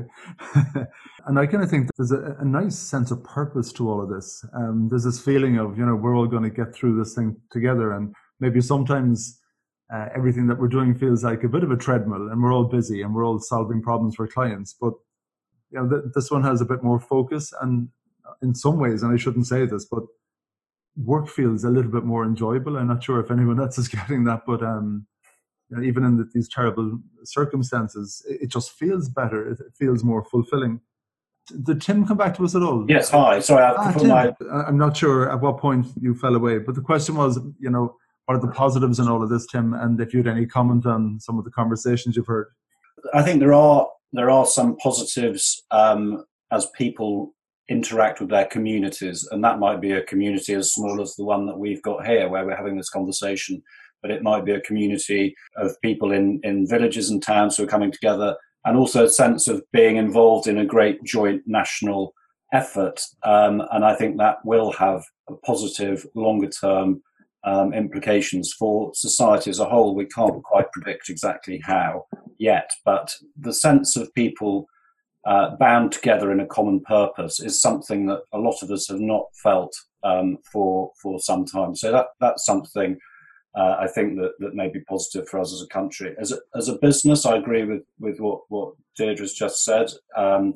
And I kind of think there's a, a nice sense of purpose to all of this. Um, there's this feeling of, you know, we're all going to get through this thing together. And maybe sometimes uh, everything that we're doing feels like a bit of a treadmill and we're all busy and we're all solving problems for clients. But you know, th- this one has a bit more focus, and in some ways, and I shouldn't say this, but work feels a little bit more enjoyable. I'm not sure if anyone else is getting that, but um, you know, even in the, these terrible circumstances, it, it just feels better. It, it feels more fulfilling. Did Tim come back to us at all?
Yes, hi. Sorry, I
ah, Tim, my... I'm not sure at what point you fell away, but the question was, you know, what are the positives in all of this, Tim? And if you had any comment on some of the conversations you've heard.
I think there are there are some positives um, as people interact with their communities, and that might be a community as small as the one that we've got here, where we're having this conversation. But it might be a community of people in, in villages and towns who are coming together, and also a sense of being involved in a great joint national effort. Um, and I think that will have a positive, longer-term um, implications for society as a whole. We can't quite predict exactly how yet, but the sense of people uh, bound together in a common purpose is something that a lot of us have not felt um, for for some time. So that that's something Uh, I think that, that may be positive for us as a country. As a, as a business, I agree with, with what, what Deirdre's just said. Um,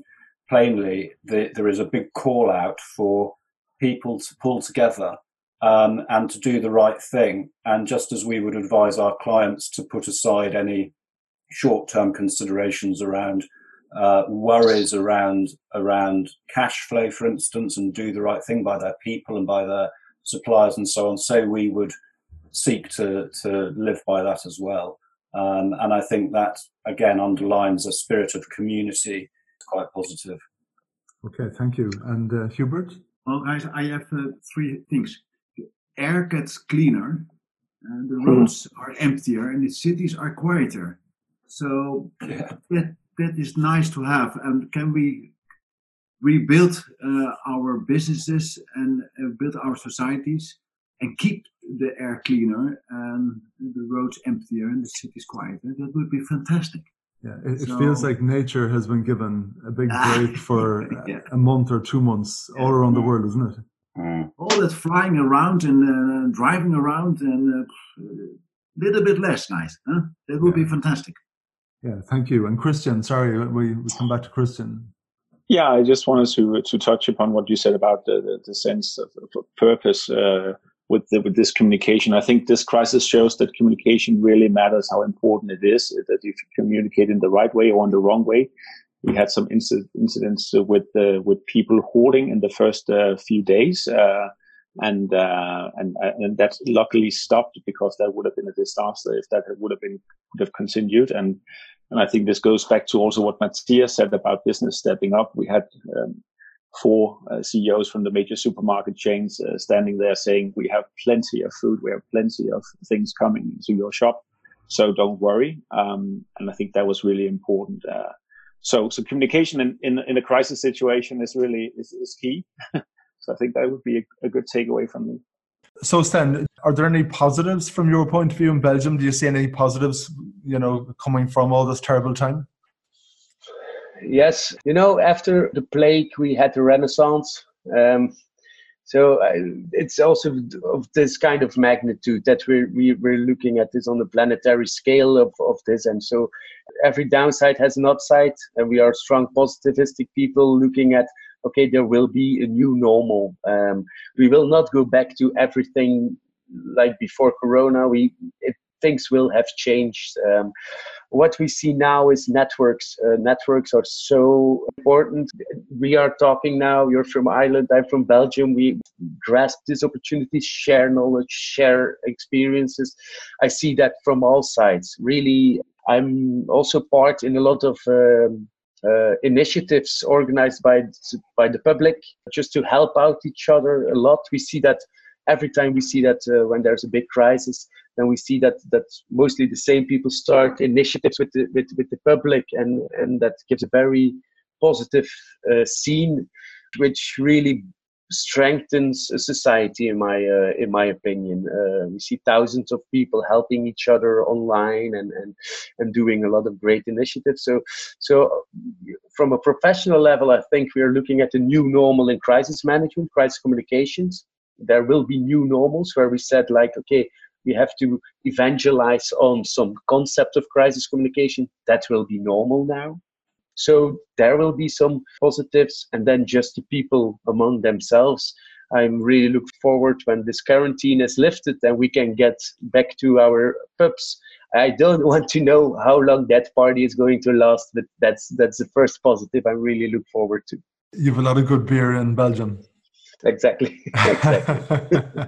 plainly, the, there is a big call out for people to pull together um, and to do the right thing. And just as we would advise our clients to put aside any short-term considerations around uh, worries around around cash flow, for instance, and do the right thing by their people and by their suppliers and so on, so we would seek to to live by that as well. Um, and I think that, again, underlines a spirit of community. It's quite positive.
Okay, thank you. And uh, Hubert?
Well, guys, I have uh, three things. The air gets cleaner, and the roads mm. are emptier, and the cities are quieter. So yeah. that that is nice to have. And can we rebuild uh, our businesses and uh, build our societies and keep the air cleaner and the roads emptier and the cities quieter? That would be fantastic.
Yeah, it,
so,
it feels like nature has been given a big break for yeah. a month or two months all around the world, isn't it?
Mm.
All that flying around and uh, driving around and a uh, little bit less nice. Huh? That would yeah. be fantastic.
Yeah, thank you. And Christian, sorry, we, we come back to Christian.
Yeah, I just wanted to to touch upon what you said about the, the, the sense of, of purpose uh, with the, with this communication. I think this crisis shows that communication really matters, how important it is, that if you communicate in the right way or in the wrong way. We had some inc- incidents with uh, with people hoarding in the first uh, few days, uh, and uh, and and that luckily stopped, because that would have been a disaster if that would have been would have continued. And and I think this goes back to also what Matthias said about business stepping up. We had um, four uh, C E Os from the major supermarket chains uh, standing there saying, "We have plenty of food, we have plenty of things coming into your shop, so don't worry." Um, and I think that was really important. Uh, so, so communication in, in in a crisis situation is really is, is key. So I think that would be a, a good takeaway from me.
So Sten, are there any positives from your point of view in Belgium? Do you see any positives, you know, coming from all this terrible time?
Yes, you know, after the plague, we had the Renaissance. Um, so uh, it's also of this kind of magnitude that we're, we, we're looking at this on the planetary scale of, of this. And so every downside has an upside, and we are strong positivistic people looking at, okay, there will be a new normal. Um, we will not go back to everything like before Corona. We it, things will have changed. Um, what we see now is networks. Uh, networks are so important. We are talking now, you're from Ireland, I'm from Belgium. We grasp this opportunity, share knowledge, share experiences. I see that from all sides. Really, I'm also part in a lot of um, uh, initiatives organized by, by the public just to help out each other a lot. We see that every time we see that uh, when there's a big crisis, then we see that that mostly the same people start initiatives with the with, with the public, and and that gives a very positive uh, scene, which really strengthens a society, in my uh, in my opinion. Uh, we see thousands of people helping each other online and and and doing a lot of great initiatives. So so from a professional level, I think we are looking at a new normal in crisis management, crisis communications. There will be new normals where we said, like, okay, we have to evangelize on some concept of crisis communication. That will be normal now. So there will be some positives, and then just the people among themselves. I'm really looking forward when this quarantine is lifted and we can get back to our pubs. I don't want to know how long that party is going to last, but that's that's the first positive I really look forward to.
You have a lot of good beer in Belgium.
Exactly. exactly.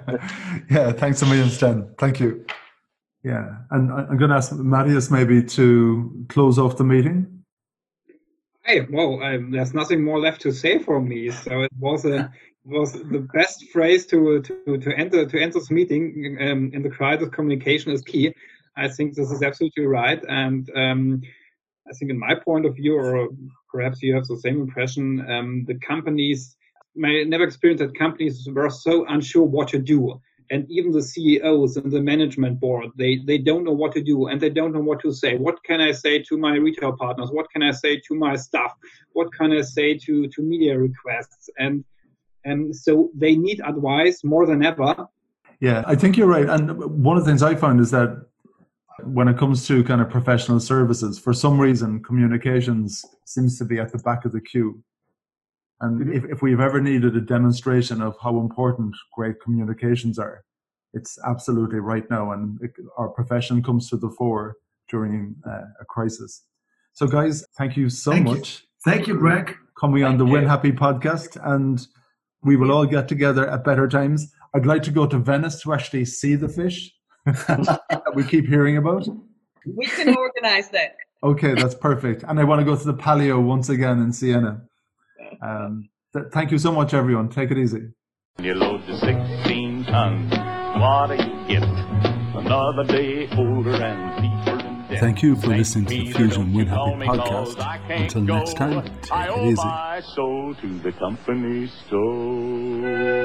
Yeah, thanks a million, Sten. Thank you. Yeah, and I'm going to ask Matthias maybe to close off the meeting.
Hey, well, um, there's nothing more left to say for me. So it was a it was the best phrase to to to enter to enter this meeting. Um, in the crisis, communication is key. I think this is absolutely right, and um, I think in my point of view, or perhaps you have the same impression, um, the companies. I never experienced that companies were so unsure what to do. And even the C E Os and the management board, they, they don't know what to do, and they don't know what to say. What can I say to my retail partners? What can I say to my staff? What can I say to, to media requests? And, and so they need advice more than ever.
Yeah, I think you're right. And one of the things I found is that when it comes to kind of professional services, for some reason, communications seems to be at the back of the queue. And mm-hmm. if, if we've ever needed a demonstration of how important great communications are, it's absolutely right now. And it, our profession comes to the fore during uh, a crisis. So guys, thank you so
thank
much.
You. Thank you, Greg.
Coming
thank
on the
you.
Win Happy podcast. And we will all get together at better times. I'd like to go to Venice to actually see the fish that we keep hearing about.
We can organize that.
Okay, that's perfect. And I want to go to the Palio once again in Siena. Um, th- thank you so much, everyone. Take it easy.
You load the sixteen tons. What do you get? Another day older and deeper in debt.
Thank you for listening to the Fusion Win Happy podcast. Until next time, take it easy.
I owe my soul to the company store.